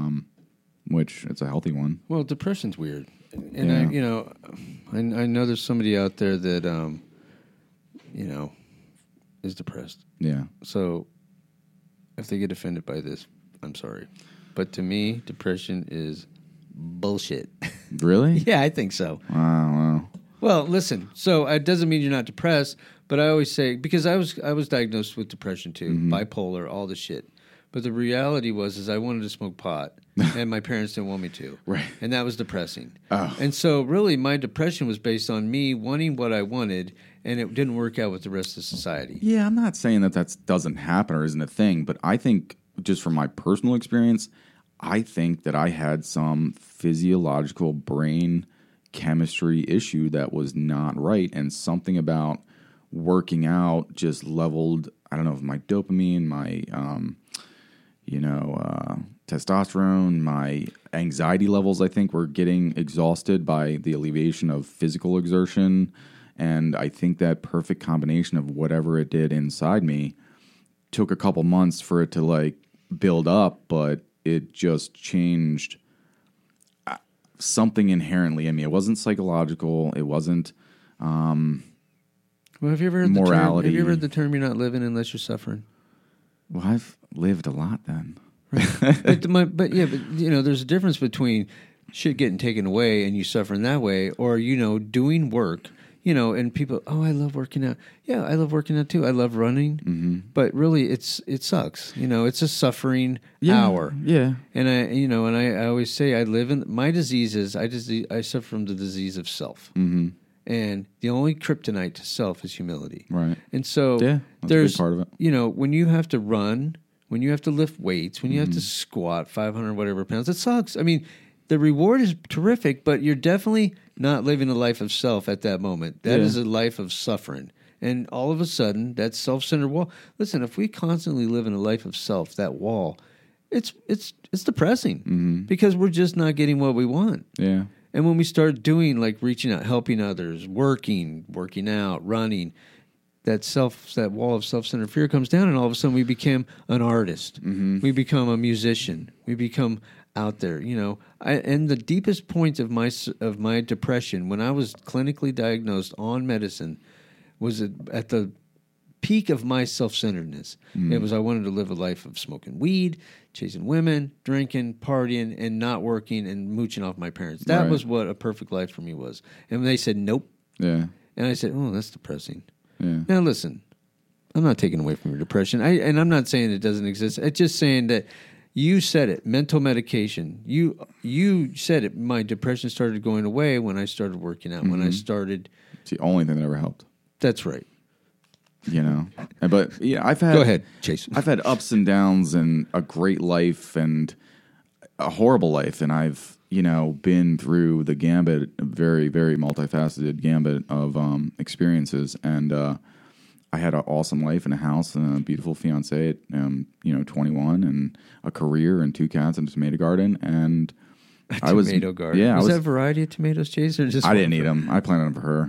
which it's a healthy one. Well, depression's weird. And, I know there's somebody out there that, you know, is depressed. Yeah. So if they get offended by this, I'm sorry. But to me, depression is bullshit. Really? Yeah, I think so. Wow. Well, listen. So it doesn't mean you're not depressed, but I always say, because I was diagnosed with depression too, bipolar, all the shit. But the reality was I wanted to smoke pot, and my parents didn't want me to. Right. And that was depressing. Oh. And so really my depression was based on me wanting what I wanted, and it didn't work out with the rest of society. Yeah, I'm not saying that doesn't happen or isn't a thing, but I think just from my personal experience, I think that I had some physiological brain chemistry issue that was not right, and something about working out just leveled, I don't know, my dopamine, my testosterone, my anxiety levels, I think, were getting exhausted by the alleviation of physical exertion. And I think that perfect combination of whatever it did inside me took a couple months for it to like build up, but it just changed something inherently in me. It wasn't psychological. It wasn't Well, have you ever heard morality. Have you ever heard the term "you're not living unless you're suffering"? Well, I've lived a lot then. but you know, there's a difference between shit getting taken away and you suffering that way, or you know, doing work. You know, and people, oh, I love working out. Yeah, I love working out too. I love running, but really, it sucks. You know, it's a suffering hour. Yeah, and I always say I live in my diseases. I suffer from the disease of self. Mm-hmm. And the only kryptonite to self is humility. Right. And so there's a big part of it. You know, when you have to run, when you have to lift weights, when you have to squat 500 whatever pounds, it sucks. I mean, the reward is terrific, but you're definitely not living a life of self at that moment. That is a life of suffering. And all of a sudden, that self-centered wall. Listen, if we constantly live in a life of self, that wall, it's depressing because we're just not getting what we want. Yeah. And when we start doing, like reaching out, helping others, working out, running, that wall of self-centered fear comes down, and all of a sudden we become an artist. We become a musician. We become out there, you know. And the deepest point of my depression, when I was clinically diagnosed on medicine, was at the peak of my self-centeredness. It was I wanted to live a life of smoking weed, chasing women, drinking, partying, and not working and mooching off my parents. That was what a perfect life for me was. And they said, nope. Yeah. And I said, oh, that's depressing. Yeah. Now listen, I'm not taking away from your depression. And I'm not saying it doesn't exist. It's just saying that you said it, mental medication. You said it. My depression started going away when I started working out, when I started. It's the only thing that ever helped. That's right. You know, but yeah, I've had. Go ahead, Chase. I've had ups and downs and a great life and a horrible life, and I've been through the gambit, very very multifaceted gambit of experiences, and I had an awesome life and a house and a beautiful fiance at 21, and a career and 2 cats and a tomato garden, and tomato garden. Yeah, was that a variety of tomatoes, Chase, or just I didn't eat them. I planted them for her,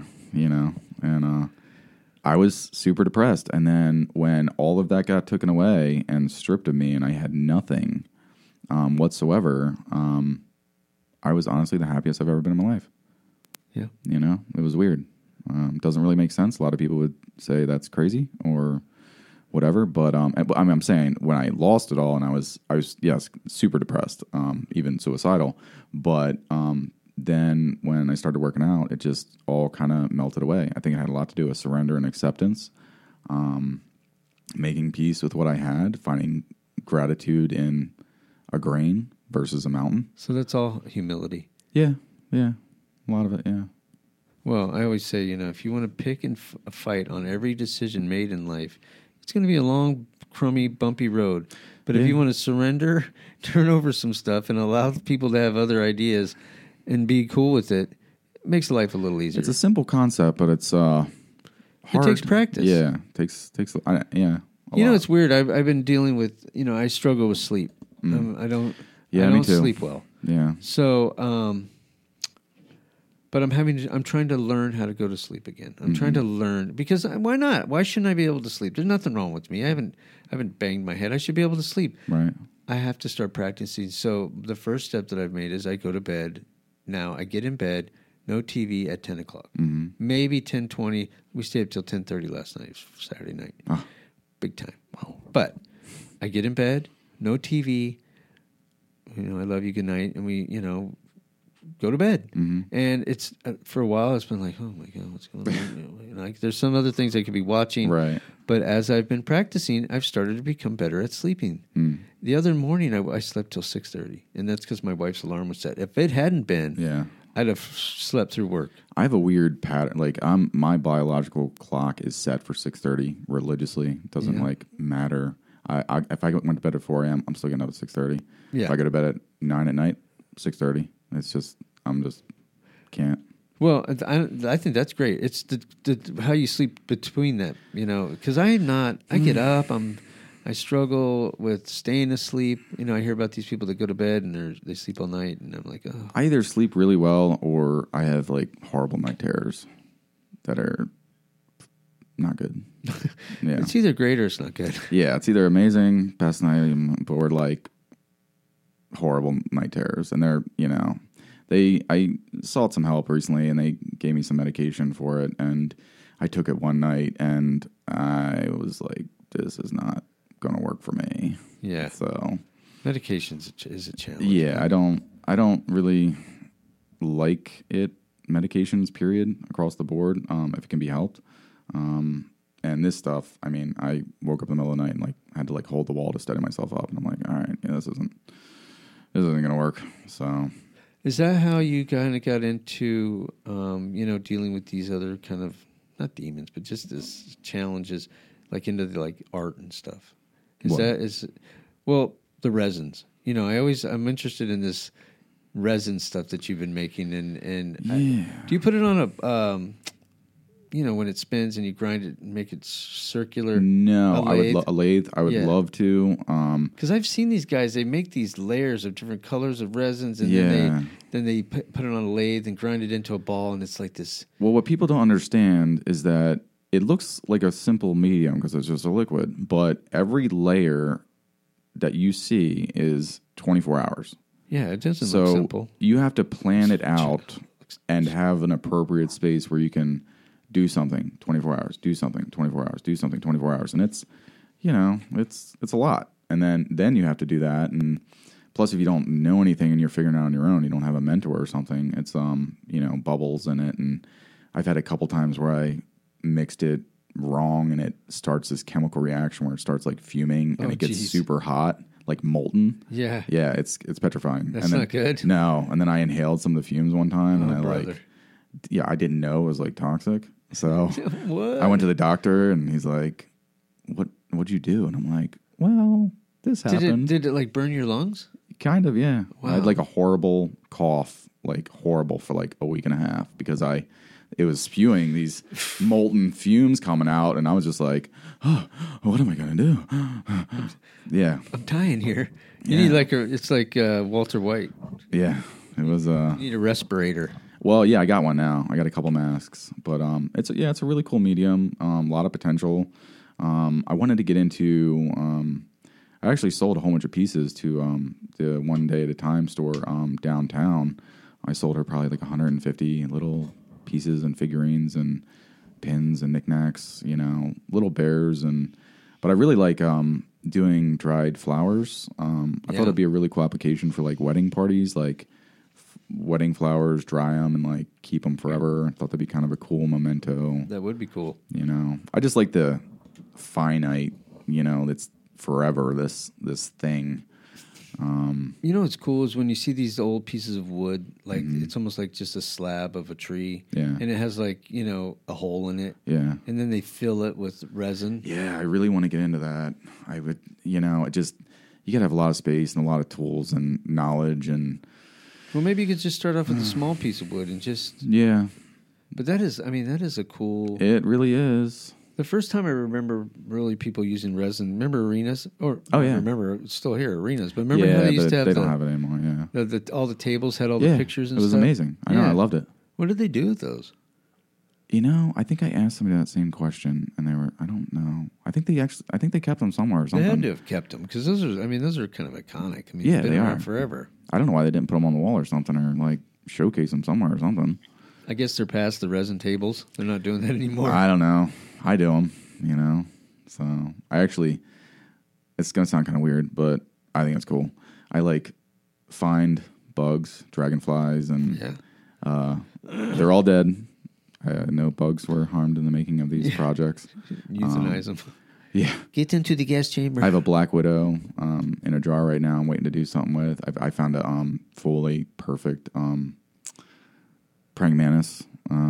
and I was super depressed. And then when all of that got taken away and stripped of me and I had nothing whatsoever, I was honestly the happiest I've ever been in my life. Yeah. It was weird. Doesn't really make sense. A lot of people would say that's crazy or whatever. But I'm saying when I lost it all and I was yes, super depressed, even suicidal. But then when I started working out, it just all kind of melted away. I think it had a lot to do with surrender and acceptance, making peace with what I had, finding gratitude in a grain versus a mountain. So that's all humility. Yeah, a lot of it, yeah. Well, I always say, if you want to pick and fight on every decision made in life, it's going to be a long, crummy, bumpy road. But if you want to surrender, turn over some stuff, and allow people to have other ideas and be cool with it, it makes life a little easier. It's a simple concept, but it's hard. It takes practice. Yeah, takes. It's weird. I've been dealing with. I struggle with sleep. I don't. Yeah, I me don't too. sleep well. Yeah. So, but I'm trying to learn how to go to sleep again. I'm trying to learn because why not? Why shouldn't I be able to sleep? There's nothing wrong with me. I haven't banged my head. I should be able to sleep. Right. I have to start practicing. So the first step that I've made is I go to bed. Now I get in bed. No TV at 10 o'clock. Maybe 10:20. We stayed up till 10:30 last night, Saturday night. Oh. Big time. Wow. But I get in bed. No TV. I love you. Good night. And we, go to bed. And it's for a while. It's been like, oh my God, what's going on? There's some other things I could be watching. Right. But as I've been practicing, I've started to become better at sleeping. The other morning, I slept till 6:30, and that's because my wife's alarm was set. If it hadn't been, I'd have slept through work. I have a weird pattern. Like my biological clock is set for 6:30 religiously. It doesn't matter. If I went to bed at 4 a.m., I'm still getting up at 6:30. Yeah. If I go to bed at 9 at night, 6:30. It's just can't. Well, I think that's great. It's the how you sleep between that, because I get up, I struggle with staying asleep. I hear about these people that go to bed and they sleep all night, and I'm like, oh. I either sleep really well or I have like horrible night terrors that are not good. Yeah. It's either great or it's not good. Yeah, it's either amazing, best night, or like horrible night terrors. And they're, I sought some help recently and they gave me some medication for it. And I took it one night and I was like, this is not going to work for me. Yeah. So medication is a challenge. Yeah, I don't really like it. Medications, period, across the board. If it can be helped. And this stuff, I woke up in the middle of the night and like had to like hold the wall to steady myself up, and I'm like, all right, this isn't gonna work. So, is that how you kind of got into, dealing with these other kind of not demons, but just this challenges, like into the like art and stuff? The resins. I'm interested in this resin stuff that you've been making, and do you put it on a when it spins and you grind it and make it circular? No, a lathe. I would love to. Because I've seen these guys, they make these layers of different colors of resins, and then they put it on a lathe and grind it into a ball, and it's like this. Well, what people don't understand is that it looks like a simple medium because it's just a liquid, but every layer that you see is 24 hours. Yeah, it doesn't look simple. So you have to plan it out and have an appropriate space where you can do something 24 hours, do something 24 hours, do something 24 hours. And it's, it's a lot. And then you have to do that. And plus, if you don't know anything and you're figuring it out on your own, you don't have a mentor or something, it's, bubbles in it. And I've had a couple times where I mixed it wrong and it starts this chemical reaction where it starts like fuming and it gets super hot, like molten. Yeah. Yeah, it's petrifying. That's not good. No. And then I inhaled some of the fumes one time and I didn't know it was like toxic. So I went to the doctor and he's like, what'd you do? And I'm like, well, this happened. Did it like burn your lungs? Kind of, yeah. Wow. I had like a horrible cough, like horrible for like a week and a half because it was spewing these molten fumes coming out and I was just like, oh, what am I going to do? Yeah. I'm dying here. You need it's like Walter White. Yeah. It was you need a respirator. Well, yeah, I got one now. I got a couple masks, but it's a really cool medium. A lot of potential. I wanted to get into. I actually sold a whole bunch of pieces to the One Day at a Time store downtown. I sold her probably like 150 little pieces and figurines and pins and knickknacks, little bears. But I really like doing dried flowers. I thought it'd be a really cool application for like wedding parties, like wedding flowers, dry them and like keep them forever. I thought that'd be kind of a cool memento. That would be cool. I just like the finite, that's forever, this thing. What's cool is when you see these old pieces of wood, like it's almost like just a slab of a tree. Yeah. And it has like, a hole in it. Yeah. And then they fill it with resin. Yeah, I really want to get into that. I would, you got to have a lot of space and a lot of tools and knowledge and... Well, maybe you could just start off with a small piece of wood and just... Yeah. But that is a cool... It really is. The first time I remember really people using resin, remember arenas? Or oh, yeah. Remember, it's still here, arenas. But remember how they used to have they don't have it anymore, yeah. All the tables had all the pictures and stuff? It was amazing. I know, I loved it. What did they do with those? I think I asked somebody that same question, and they were, I don't know. I think they kept them somewhere or something. They had to have kept them, because those are kind of iconic. I mean, yeah, they've been they around are. forever. I don't know why they didn't put them on the wall or something, or like showcase them somewhere or something. I guess they're past the resin tables. They're not doing that anymore. I don't know. I do them, So I actually, it's going to sound kind of weird, but I think it's cool. I like find bugs, dragonflies, and they're all dead. No bugs were harmed in the making of these projects. Euthanize them. Yeah. Get into the gas chamber. I have a black widow in a jar right now I'm waiting to do something with. I found a fully perfect praying mantis.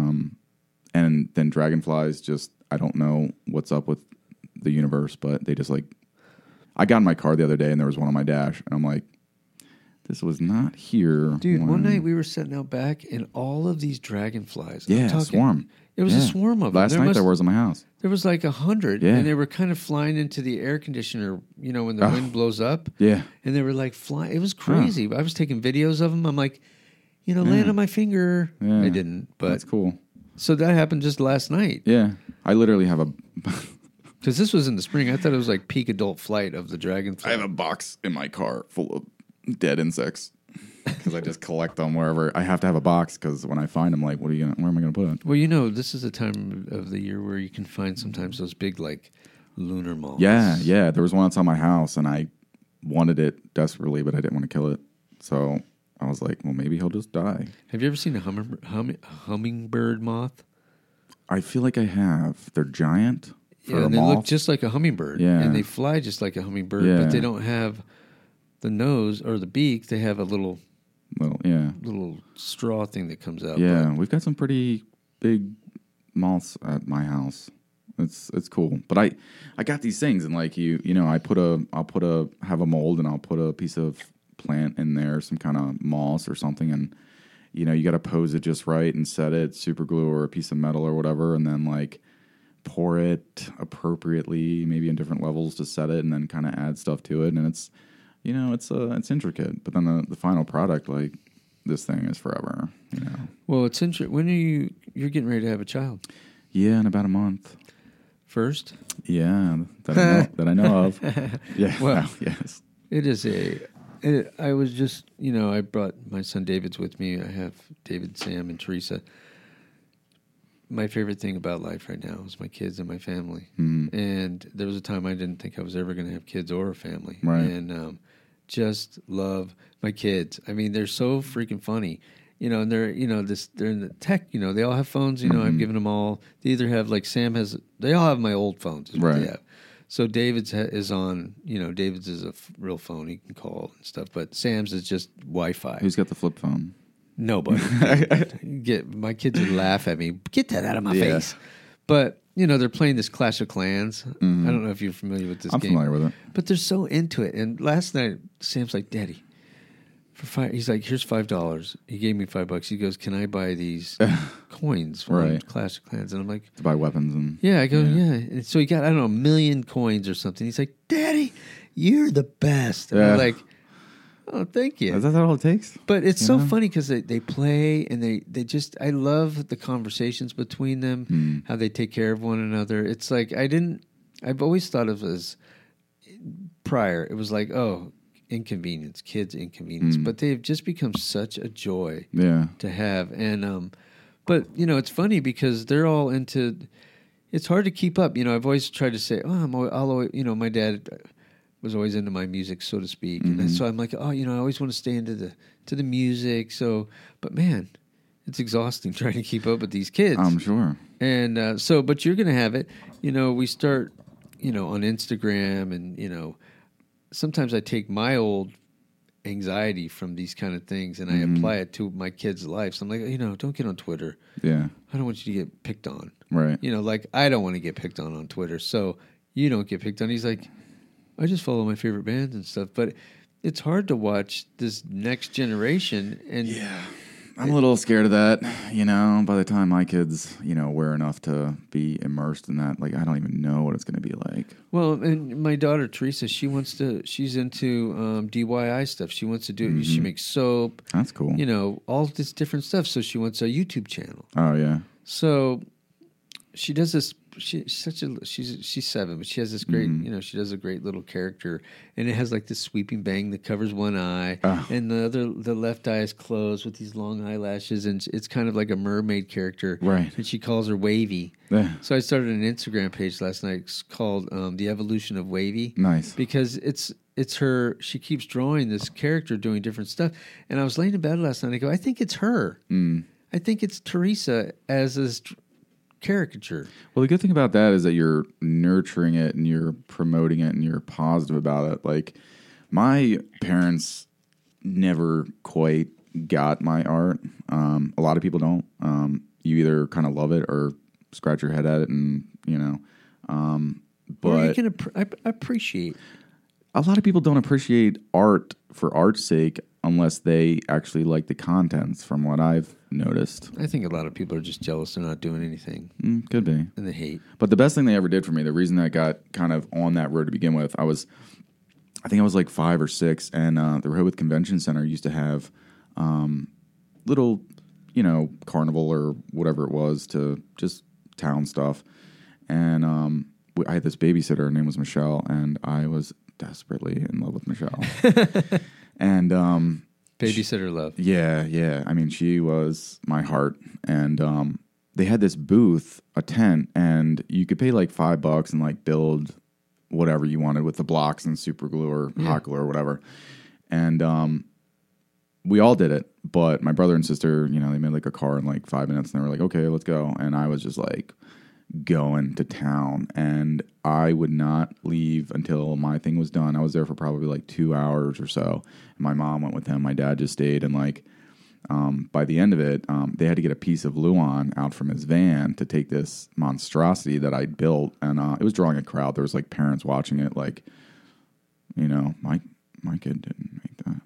And then dragonflies, just, I don't know what's up with the universe, but they just like, I got in my car the other day and there was one on my dash, and I'm like, this was not here. Dude, one night we were sitting out back and all of these dragonflies. Yeah, swarm. It was a swarm of them. Last night there was in my house. There was like 100, and they were kind of flying into the air conditioner, when the wind blows up. Yeah. And they were like flying. It was crazy. I was taking videos of them. I'm like, land on my finger. Yeah. I didn't, but. That's cool. So that happened just last night. Yeah. I literally have a... Because this was in the spring. I thought it was like peak adult flight of the dragonfly. I have a box in my car full of dead insects because I just collect them wherever. I have to have a box because when I find them, like, where am I going to put it? Well, this is the time of the year where you can find sometimes those big, like, lunar moths. Yeah. There was one outside my house, and I wanted it desperately, but I didn't want to kill it. So I was like, well, maybe he'll just die. Have you ever seen a hummingbird moth? I feel like I have. They're giant. Yeah, and they look just like a hummingbird. Yeah. And they fly just like a hummingbird, but they don't have the nose or the beak. They have a little straw thing that comes out. Yeah, we've got some pretty big moths at my house. It's cool. But I got these things, and like I'll have a mold, and I'll put a piece of plant in there, some kind of moss or something, and you got to pose it just right and set it, super glue or a piece of metal or whatever, and then like pour it appropriately, maybe in different levels to set it, and then kind of add stuff to it, and it's it's intricate. But then the final product, like, this thing is forever. Well, it's interesting. When you're getting ready to have a child? Yeah, in about a month. First? Yeah, that I know of. Yeah. Well, yes. It is I was just, I brought my son David's with me. I have David, Sam, and Teresa. My favorite thing about life right now is my kids and my family. Mm-hmm. And there was a time I didn't think I was ever going to have kids or a family. Right. And just love my kids. I mean, they're so freaking funny. And they're they're in the tech. They all have phones. I've given them all. They either have, like, Sam has. They all have my old phones. Is what they have. So David's is on. David's is a real phone. He can call and stuff. But Sam's is just Wi-Fi. Who's got the flip phone? Nobody. My kids would laugh at me. Get that out of my face. But they're playing this Clash of Clans. Mm-hmm. I don't know if you're familiar with this game. I'm familiar with it. But they're so into it. And last night, Sam's like, Daddy, he's like, here's $5. He gave me $5. He goes, can I buy these coins from Clash of Clans? And I'm like, to buy weapons and I go, yeah. And so he got, I don't know, 1 million coins or something. He's like, Daddy, you're the best. And I'm like, oh, thank you. Is that all it takes? But it's so funny because they play and they just, I love the conversations between them, how they take care of one another. It's like, I've always thought of it as prior. It was like, oh, inconvenience, kids inconvenience. But they've just become such a joy to have. And But it's funny because they're all into. It's hard to keep up. I've always tried to say, I'll always, my dad was always into my music, so to speak, and so I'm like, I always want to stay into the music. So, but man, it's exhausting trying to keep up with these kids. I'm sure. And but you're going to have it. We start, on Instagram, and sometimes I take my old anxiety from these kind of things and I apply it to my kids' lives. So I'm like, don't get on Twitter. Yeah. I don't want you to get picked on. Right. Like I don't want to get picked on Twitter. So you don't get picked on. He's like, I just follow my favorite bands and stuff. But it's hard to watch this next generation. And yeah, I'm a little scared of that. By the time my kids, aware enough to be immersed in that, like, I don't even know what it's going to be like. Well, and my daughter, Teresa, she's into DIY stuff. She wants to do it. She makes soap. That's cool. All this different stuff. So she wants a YouTube channel. Oh, yeah. So she does this. She's 7, but she has this great, she does a great little character, and it has like this sweeping bang that covers one eye, and the left eye is closed with these long eyelashes, and it's kind of like a mermaid character, right? And she calls her Wavy. Yeah. So I started an Instagram page last night called "The Evolution of Wavy." Nice, because it's her. She keeps drawing this character doing different stuff, and I was laying in bed last night. And I go, I think it's her. I think it's Teresa as this caricature. Well, the good thing about that is that you're nurturing it and you're promoting it and you're positive about it. Like, my parents never quite got my art. A lot of people don't. You either kind of love it or scratch your head at it, and but or you can appreciate. A lot of people don't appreciate art for art's sake unless they actually like the contents, from what I've noticed. I think a lot of people are just jealous they're not doing anything. Could be. And they hate. But the best thing they ever did for me, the reason I got kind of on that road to begin with, I think I was like 5 or 6, and the Rehoboth Convention Center used to have little, carnival or whatever it was, to just town stuff. And I had this babysitter, her name was Michelle, and I was desperately in love with Michelle. And babysitter love. Yeah. I mean, she was my heart. And they had this booth, a tent, and you could pay like $5 and like build whatever you wanted with the blocks and super glue or hot glue or whatever. And we all did it, but my brother and sister, they made like a car in like 5 minutes, and they were like, okay, let's go. And I was just like going to town, and I would not leave until my thing was done. I was there for probably like 2 hours or so. My mom went with him. My dad just stayed, and like by the end of it, they had to get a piece of Luan out from his van to take this monstrosity that I'd built, and it was drawing a crowd. There was like parents watching it, like, my kid didn't make that,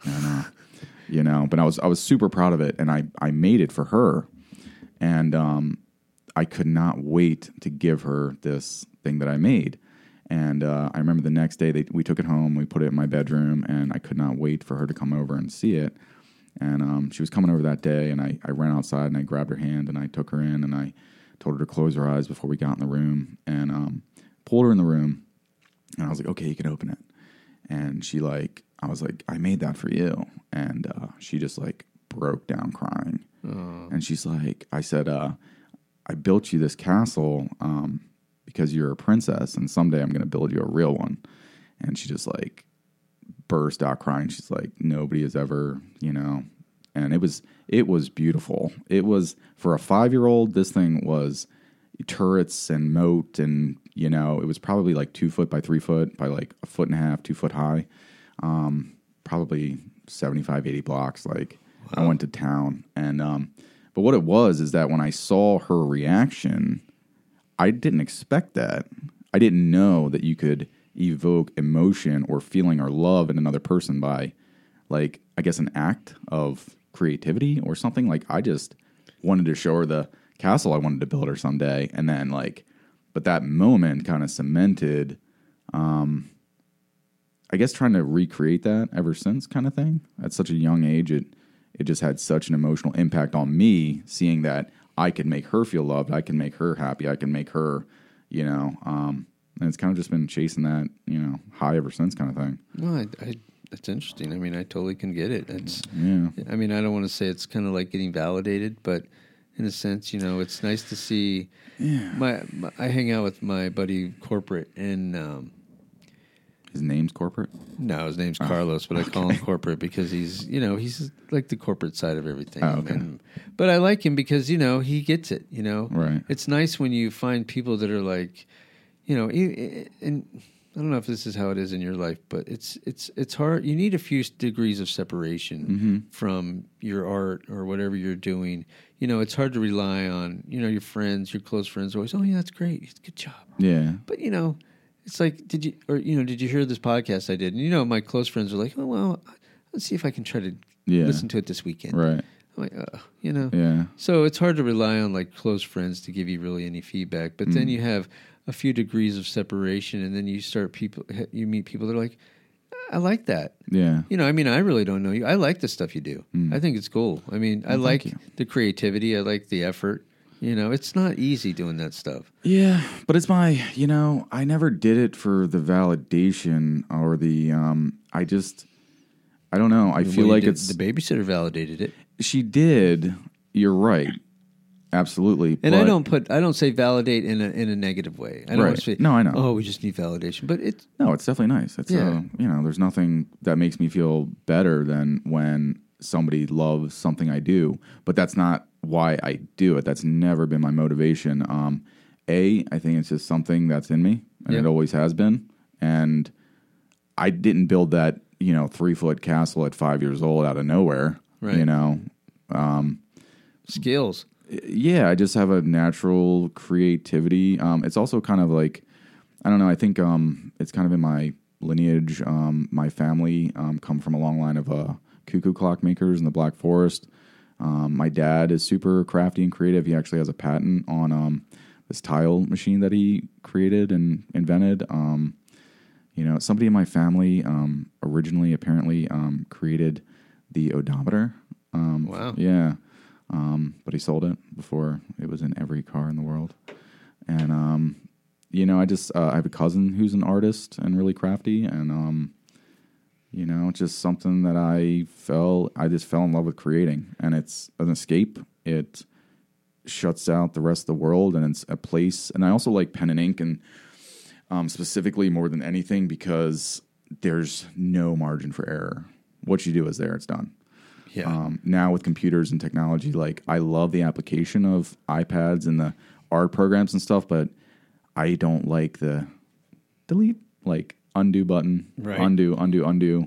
and but I was super proud of it, and I made it for her, and I could not wait to give her this thing that I made. And I remember the next day we took it home, we put it in my bedroom, and I could not wait for her to come over and see it. And she was coming over that day, and I ran outside, and I grabbed her hand, and I took her in, and I told her to close her eyes before we got in the room, and pulled her in the room, and I was like, okay, you can open it. And I was like, I made that for you. And she just like broke down crying. Oh. And she's like, I said, I built you this castle because you're a princess, and someday I'm going to build you a real one. And she just like burst out crying. She's like, nobody has ever, and it was beautiful. It was, for a 5-year-old, this thing was turrets and moat, and it was probably like 2 foot by 3 foot by like 1.5 foot, 2 foot high, probably 75, 80 blocks. Like, wow. I went to town, and but what it was is that when I saw her reaction, I didn't expect that. I didn't know that you could evoke emotion or feeling or love in another person by, like, I guess an act of creativity or something. Like, I just wanted to show her the castle I wanted to build her someday. And then, like, but that moment kind of cemented, I guess, trying to recreate that ever since, kind of thing. At such a young age, it just had such an emotional impact on me, seeing that I could make her feel loved, I can make her happy, I can make her, and it's kind of just been chasing that, high ever since, kind of thing. Well, that's interesting. I mean, I totally can get it. I mean, I don't want to say it's kind of like getting validated, but in a sense. You know, it's nice to see. Yeah. I hang out with my buddy Corporate, and His name's Corporate? no, his name's Carlos, but I call him Corporate because he's like the corporate side of everything. Oh, okay. But I like him because, he gets it, Right. It's nice when you find people that are like, and I don't know if this is how it is in your life, but it's hard. You need a few degrees of separation from your art or whatever you're doing. It's hard to rely on, your friends, your close friends always, oh yeah, that's great. Good job. Yeah. But, it's like, did you hear this podcast I did? And, my close friends are like, oh, well, let's see if I can try to listen to it this weekend. Right. I'm like, Yeah. So it's hard to rely on like close friends to give you really any feedback. But then you have a few degrees of separation, and then you meet people that are like, I like that. Yeah. I really don't know you. I like the stuff you do. I think it's cool. I like the creativity. I like the effort. It's not easy doing that stuff. Yeah, but it's I never did it for the validation or the, I don't know. I feel like it's... The babysitter validated it. She did. You're right. Absolutely. And I don't say validate in a negative way. I don't say, no, I know. Oh, we just need validation. But it's... No, it's definitely nice. It's, there's nothing that makes me feel better than when somebody loves something I do. But that's not why I do it. That's never been my motivation. I think it's just something that's in me, and it always has been. And I didn't build that, 3-foot castle at 5 years old out of nowhere. Right. Skills. Yeah, I just have a natural creativity. It's also kind of like, I don't know, I think it's kind of in my lineage. My family come from a long line of cuckoo clock makers in the Black Forest. My dad is super crafty and creative. He actually has a patent on this tile machine that he created and invented. Somebody in my family originally apparently created the odometer. Wow. Yeah. But he sold it before it was in every car in the world. And, I have a cousin who's an artist and really crafty. And, just something that I just fell in love with creating. And it's an escape. It shuts out the rest of the world, and it's a place. And I also like pen and ink, and specifically more than anything because there's no margin for error. What you do is there, it's done. Yeah. Now with computers and technology, like I love the application of iPads and the art programs and stuff, but I don't like the delete, like undo button, right. undo.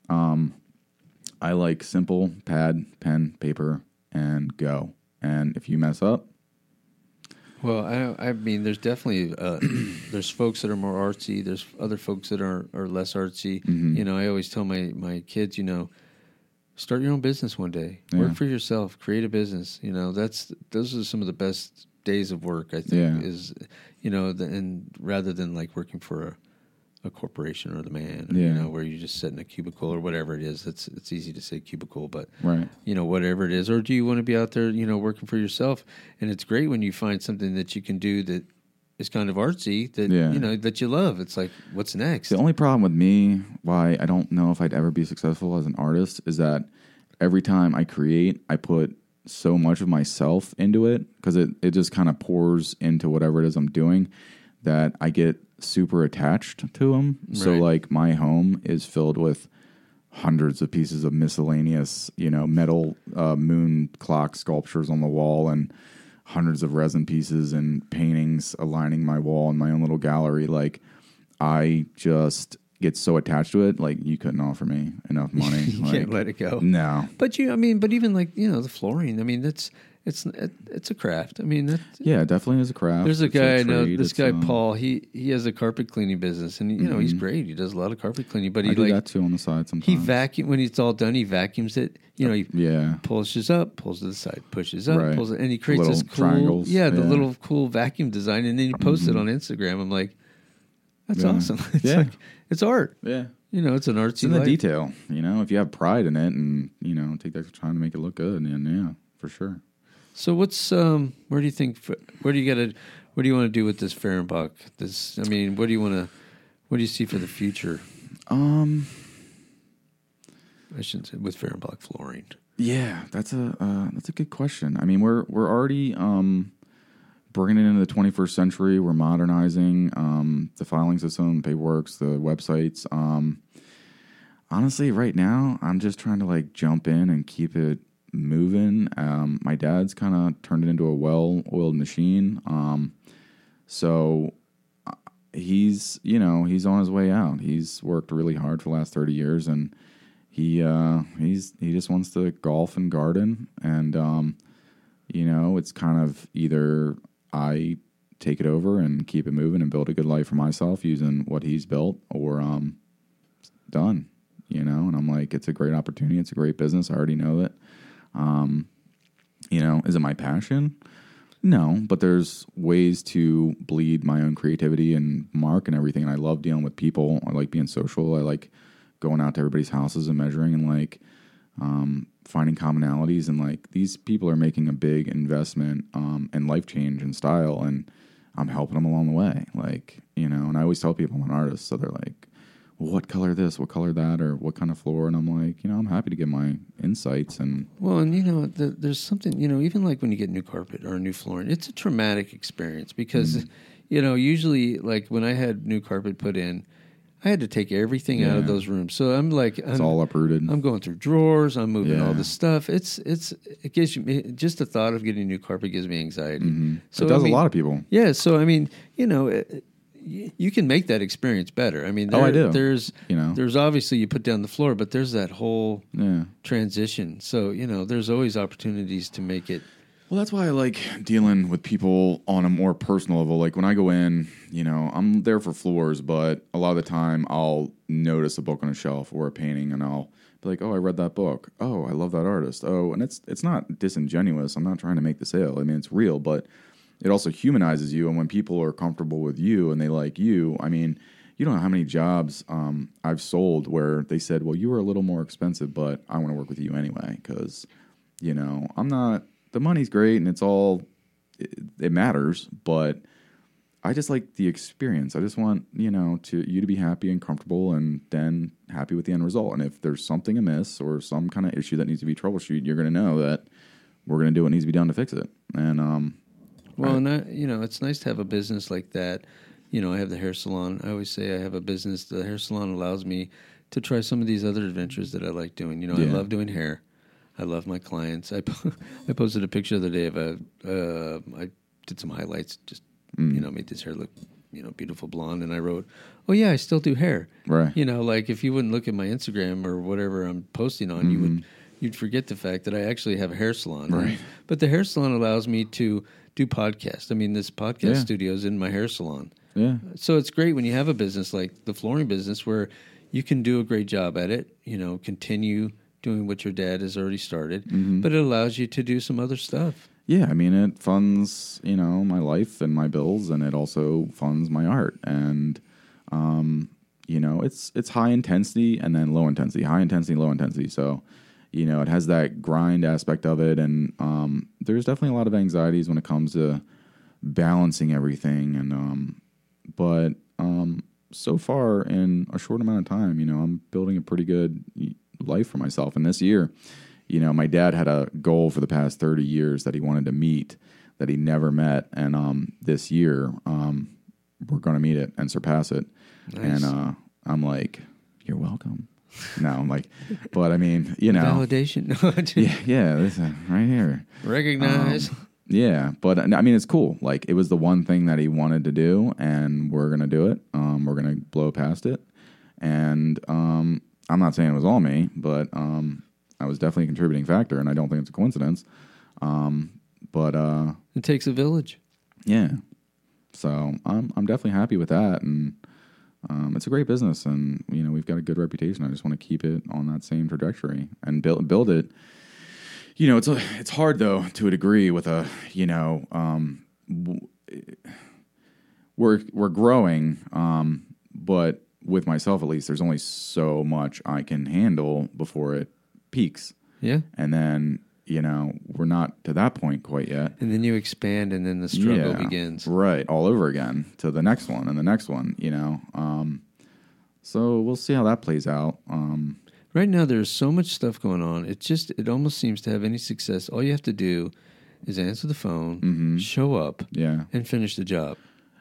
I like simple pad, pen, paper, and go. And if you mess up, well, I mean, there's definitely there's folks that are more artsy. There's other folks that are less artsy. Mm-hmm. I always tell my kids, start your own business one day. Work for yourself. Create a business. Those are some of the best days of work. I think is and rather than like working for a corporation or the man, where you just sit in a cubicle or whatever it is. It's easy to say cubicle, but right. Whatever it is. Or do you want to be out there, working for yourself? And it's great when you find something that you can do that is kind of artsy that that you love. It's like, what's next? The only problem with me, why I don't know if I'd ever be successful as an artist, is that every time I create, I put so much of myself into it because it just kind of pours into whatever it is I'm doing that I get super attached to them. Right. So like my home is filled with hundreds of pieces of miscellaneous, metal moon clock sculptures on the wall and hundreds of resin pieces and paintings aligning my wall in my own little gallery. Like I just get so attached to it. Like you couldn't offer me enough money. You can't let it go. No. But even like, the flooring, it's a craft. Yeah, it definitely is a craft. There's a guy I know, this guy Paul. He has a carpet cleaning business, and he's great. He does a lot of carpet cleaning, but I do that too on the side sometimes. When it's all done, he vacuums it. He pushes up, pulls to the side, pushes up, pulls it, and he creates this cool triangles. the little cool vacuum design, and then he posts it on Instagram. I'm like, that's awesome. It's like it's art. Yeah. It's an artsy. It's in the detail. If you have pride in it, and take that time to make it look good, and for sure. So what's where do you want to do with this Fehrenbach? What do you see for the future? I shouldn't say with Fehrenbach flooring. Yeah, that's a good question. I mean, we're already bringing it into the 21st century. We're modernizing the filing system, paperworks, the websites. Honestly, right now, I'm just trying to like jump in and keep it moving. My dad's kind of turned it into a well-oiled machine. So he's on his way out. He's worked really hard for the last 30 years, and he just wants to golf and garden. And it's kind of either I take it over and keep it moving and build a good life for myself using what he's built, or done. And I'm like, it's a great opportunity. It's a great business. I already know it. Is it my passion? No, but there's ways to bleed my own creativity and mark and everything. And I love dealing with people. I like being social. I like going out to everybody's houses and measuring and like finding commonalities. And like these people are making a big investment and life change and style. And I'm helping them along the way. Like, and I always tell people I'm an artist. So they're like, well, what color this, what color that, or what kind of floor? And I'm like, I'm happy to give my insights. And there's something, even like when you get new carpet or new flooring, it's a traumatic experience because, usually like when I had new carpet put in, I had to take everything out of those rooms. So I'm like, it's all uprooted. I'm going through drawers. I'm moving all this stuff. It gives you, just the thought of getting new carpet gives me anxiety. Mm-hmm. So it does a lot of people. Yeah. So I mean, you can make that experience better. I mean, I do. There's obviously you put down the floor, but there's that whole transition. So, there's always opportunities to make it. Well, that's why I like dealing with people on a more personal level. Like when I go in, I'm there for floors, but a lot of the time I'll notice a book on a shelf or a painting and I'll be like, oh, I read that book. Oh, I love that artist. Oh, and it's not disingenuous. I'm not trying to make the sale. I mean, it's real, but it also humanizes you, and when people are comfortable with you and they like you, I mean, you don't know how many jobs I've sold where they said, well, you were a little more expensive, but I want to work with you anyway because, I'm not, the money's great and it's all, it matters, but I just like the experience. I just want, you to be happy and comfortable and then happy with the end result. And if there's something amiss or some kind of issue that needs to be troubleshooted, you're going to know that we're going to do what needs to be done to fix it. And, it's nice to have a business like that. I have the hair salon. I always say I have a business. The hair salon allows me to try some of these other adventures that I like doing. I love doing hair. I love my clients. I posted a picture the other day of I did some highlights, just, made this hair look, beautiful blonde. And I wrote, oh, yeah, I still do hair. Right. Like if you wouldn't look at my Instagram or whatever I'm posting on, you'd forget the fact that I actually have a hair salon. Right. But the hair salon allows me to do podcasts. I mean, this podcast studio is in my hair salon. Yeah. So it's great when you have a business like the flooring business where you can do a great job at it, continue doing what your dad has already started, but it allows you to do some other stuff. Yeah, I mean, it funds, my life and my bills, and it also funds my art. And, it's high intensity and then low intensity, high intensity, low intensity. So, it has that grind aspect of it, and there's definitely a lot of anxieties when it comes to balancing everything. And but so far in a short amount of time, I'm building a pretty good life for myself. And this year, my dad had a goal for the past 30 years that he wanted to meet that he never met, and this year we're going to meet it and surpass it. Nice. And I'm like, you're welcome. No, I'm like, but I mean, validation. yeah, this right here. Recognize. Yeah, but I mean, it's cool. Like, it was the one thing that he wanted to do, and we're gonna do it. We're gonna blow past it, and I'm not saying it was all me, but I was definitely a contributing factor, and I don't think it's a coincidence. But it takes a village. Yeah, so I'm definitely happy with that, and. It's a great business, and we've got a good reputation. I just want to keep it on that same trajectory and build it. It's hard though to a degree with a we're growing, but with myself at least, there's only so much I can handle before it peaks. Yeah, and then we're not to that point quite yet. And then you expand, and then the struggle begins. Right, all over again to the next one and the next one, So we'll see how that plays out. Right, right now there's so much stuff going on. It almost seems to have any success. All you have to do is answer the phone, show up, Yeah. and finish the job.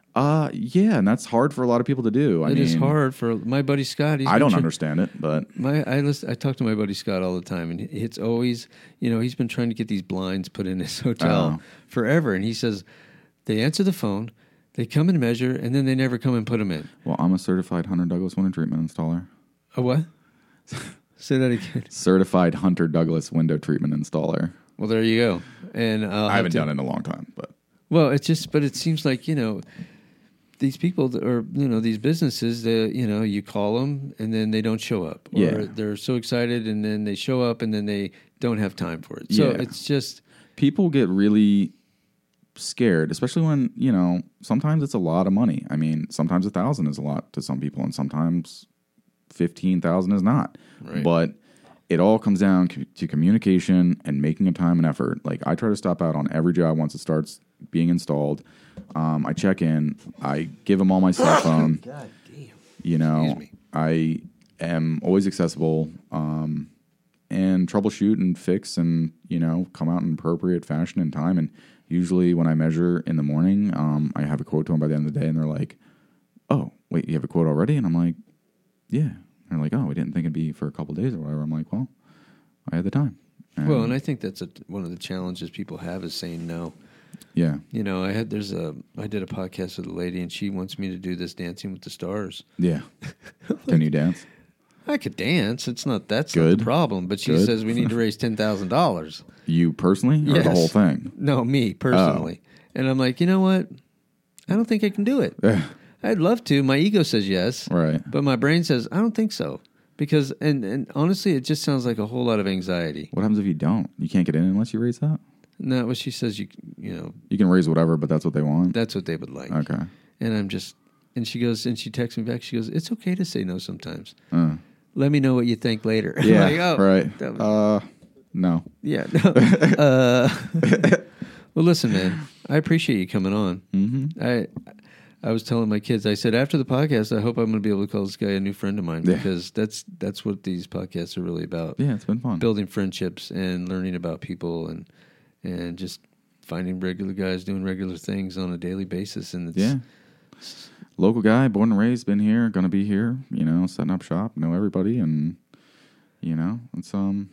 Yeah, and that's hard for a lot of people to do. It is hard for my buddy Scott. I don't understand it, but I talk to my buddy Scott all the time, and it's always, he's been trying to get these blinds put in his hotel forever, and he says they answer the phone, they come and measure, and then they never come and put them in. well, I'm a certified Hunter Douglas window treatment installer. A what? Say that again. Certified Hunter Douglas window treatment installer. Well, there you go. And I haven't done it in a long time, but well, but it seems like these people or these businesses, you call them and then they don't show up, or they're so excited and then they show up and then they don't have time for it. So it's just people get really scared, especially when sometimes it's a lot of money. I mean, sometimes 1,000 is a lot to some people, and sometimes 15,000 is not. Right. But it all comes down to communication and making a time and effort. Like, I try to stop out on every job once it starts being installed. I check in. I give them all my cell phone. God damn. Excuse me. I am always accessible and troubleshoot and fix and, come out in appropriate fashion and time. And usually when I measure in the morning, I have a quote to them by the end of the day, and they're like, oh, wait, you have a quote already? And I'm like, yeah. They're like, oh, we didn't think it'd be for a couple of days or whatever. I'm like, well, I had the time. And I think that's one of the challenges people have is saying no. Yeah. I did a podcast with a lady, and she wants me to do this Dancing with the Stars. Yeah. Can you dance? I could dance. That's not the problem. But she Good. says we need to raise $10,000. You personally, or the whole thing? No, me personally. Oh. And I'm like, you know what? I don't think I can do it. I'd love to. My ego says yes, right? But my brain says I don't think so, because and honestly, it just sounds like a whole lot of anxiety. What happens if you don't? You can't get in unless you raise that. No, what she says, you can raise whatever, but that's what they want. That's what they would like. Okay. And she goes, and she texts me back. She goes, it's okay to say no sometimes. Let me know what you think later. Yeah, like, oh, right. No. Yeah. No. Well, listen, man, I appreciate you coming on. Mm-hmm. I was telling my kids, I said, after the podcast, I hope I'm going to be able to call this guy a new friend of mine, because that's what these podcasts are really about. Yeah, it's been fun. Building friendships and learning about people and just finding regular guys doing regular things on a daily basis. And it's, local guy, born and raised, been here, going to be here, setting up shop, know everybody, and, it's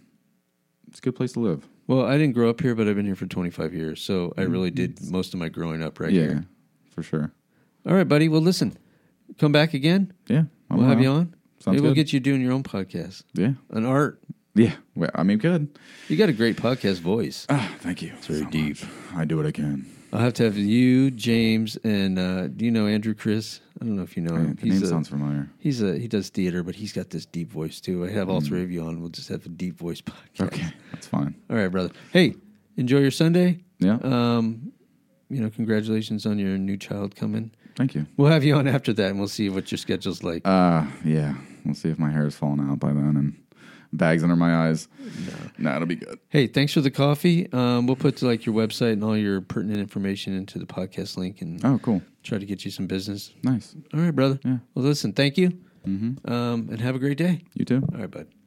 a good place to live. Well, I didn't grow up here, but I've been here for 25 years, so I really did most of my growing up here. Yeah, for sure. All right, buddy. Well, listen, come back again. Yeah. We'll have you on. Sounds Maybe we'll good. get you doing your own podcast. Yeah. On art. Yeah. Well, good. You got a great podcast voice. Thank you. It's very deep. Much. I do what I can. I'll have to have you, James, and do you know Andrew Chris? I don't know if you know him. The name sounds familiar. He does theater, but he's got this deep voice too. I have all three of you on. We'll just have a deep voice podcast. Okay, that's fine. All right, brother. Hey, enjoy your Sunday. Yeah. Congratulations on your new child coming. Thank you. We'll have you on after that, and we'll see what your schedule's like. Yeah. We'll see if my hair is falling out by then and bags under my eyes. No, it'll be good. Hey, thanks for the coffee. We'll put your website and all your pertinent information into the podcast link, and cool. Try to get you some business. Nice. All right, brother. Yeah. Well, listen, thank you. Mm-hmm. And have a great day. You too. All right, bud.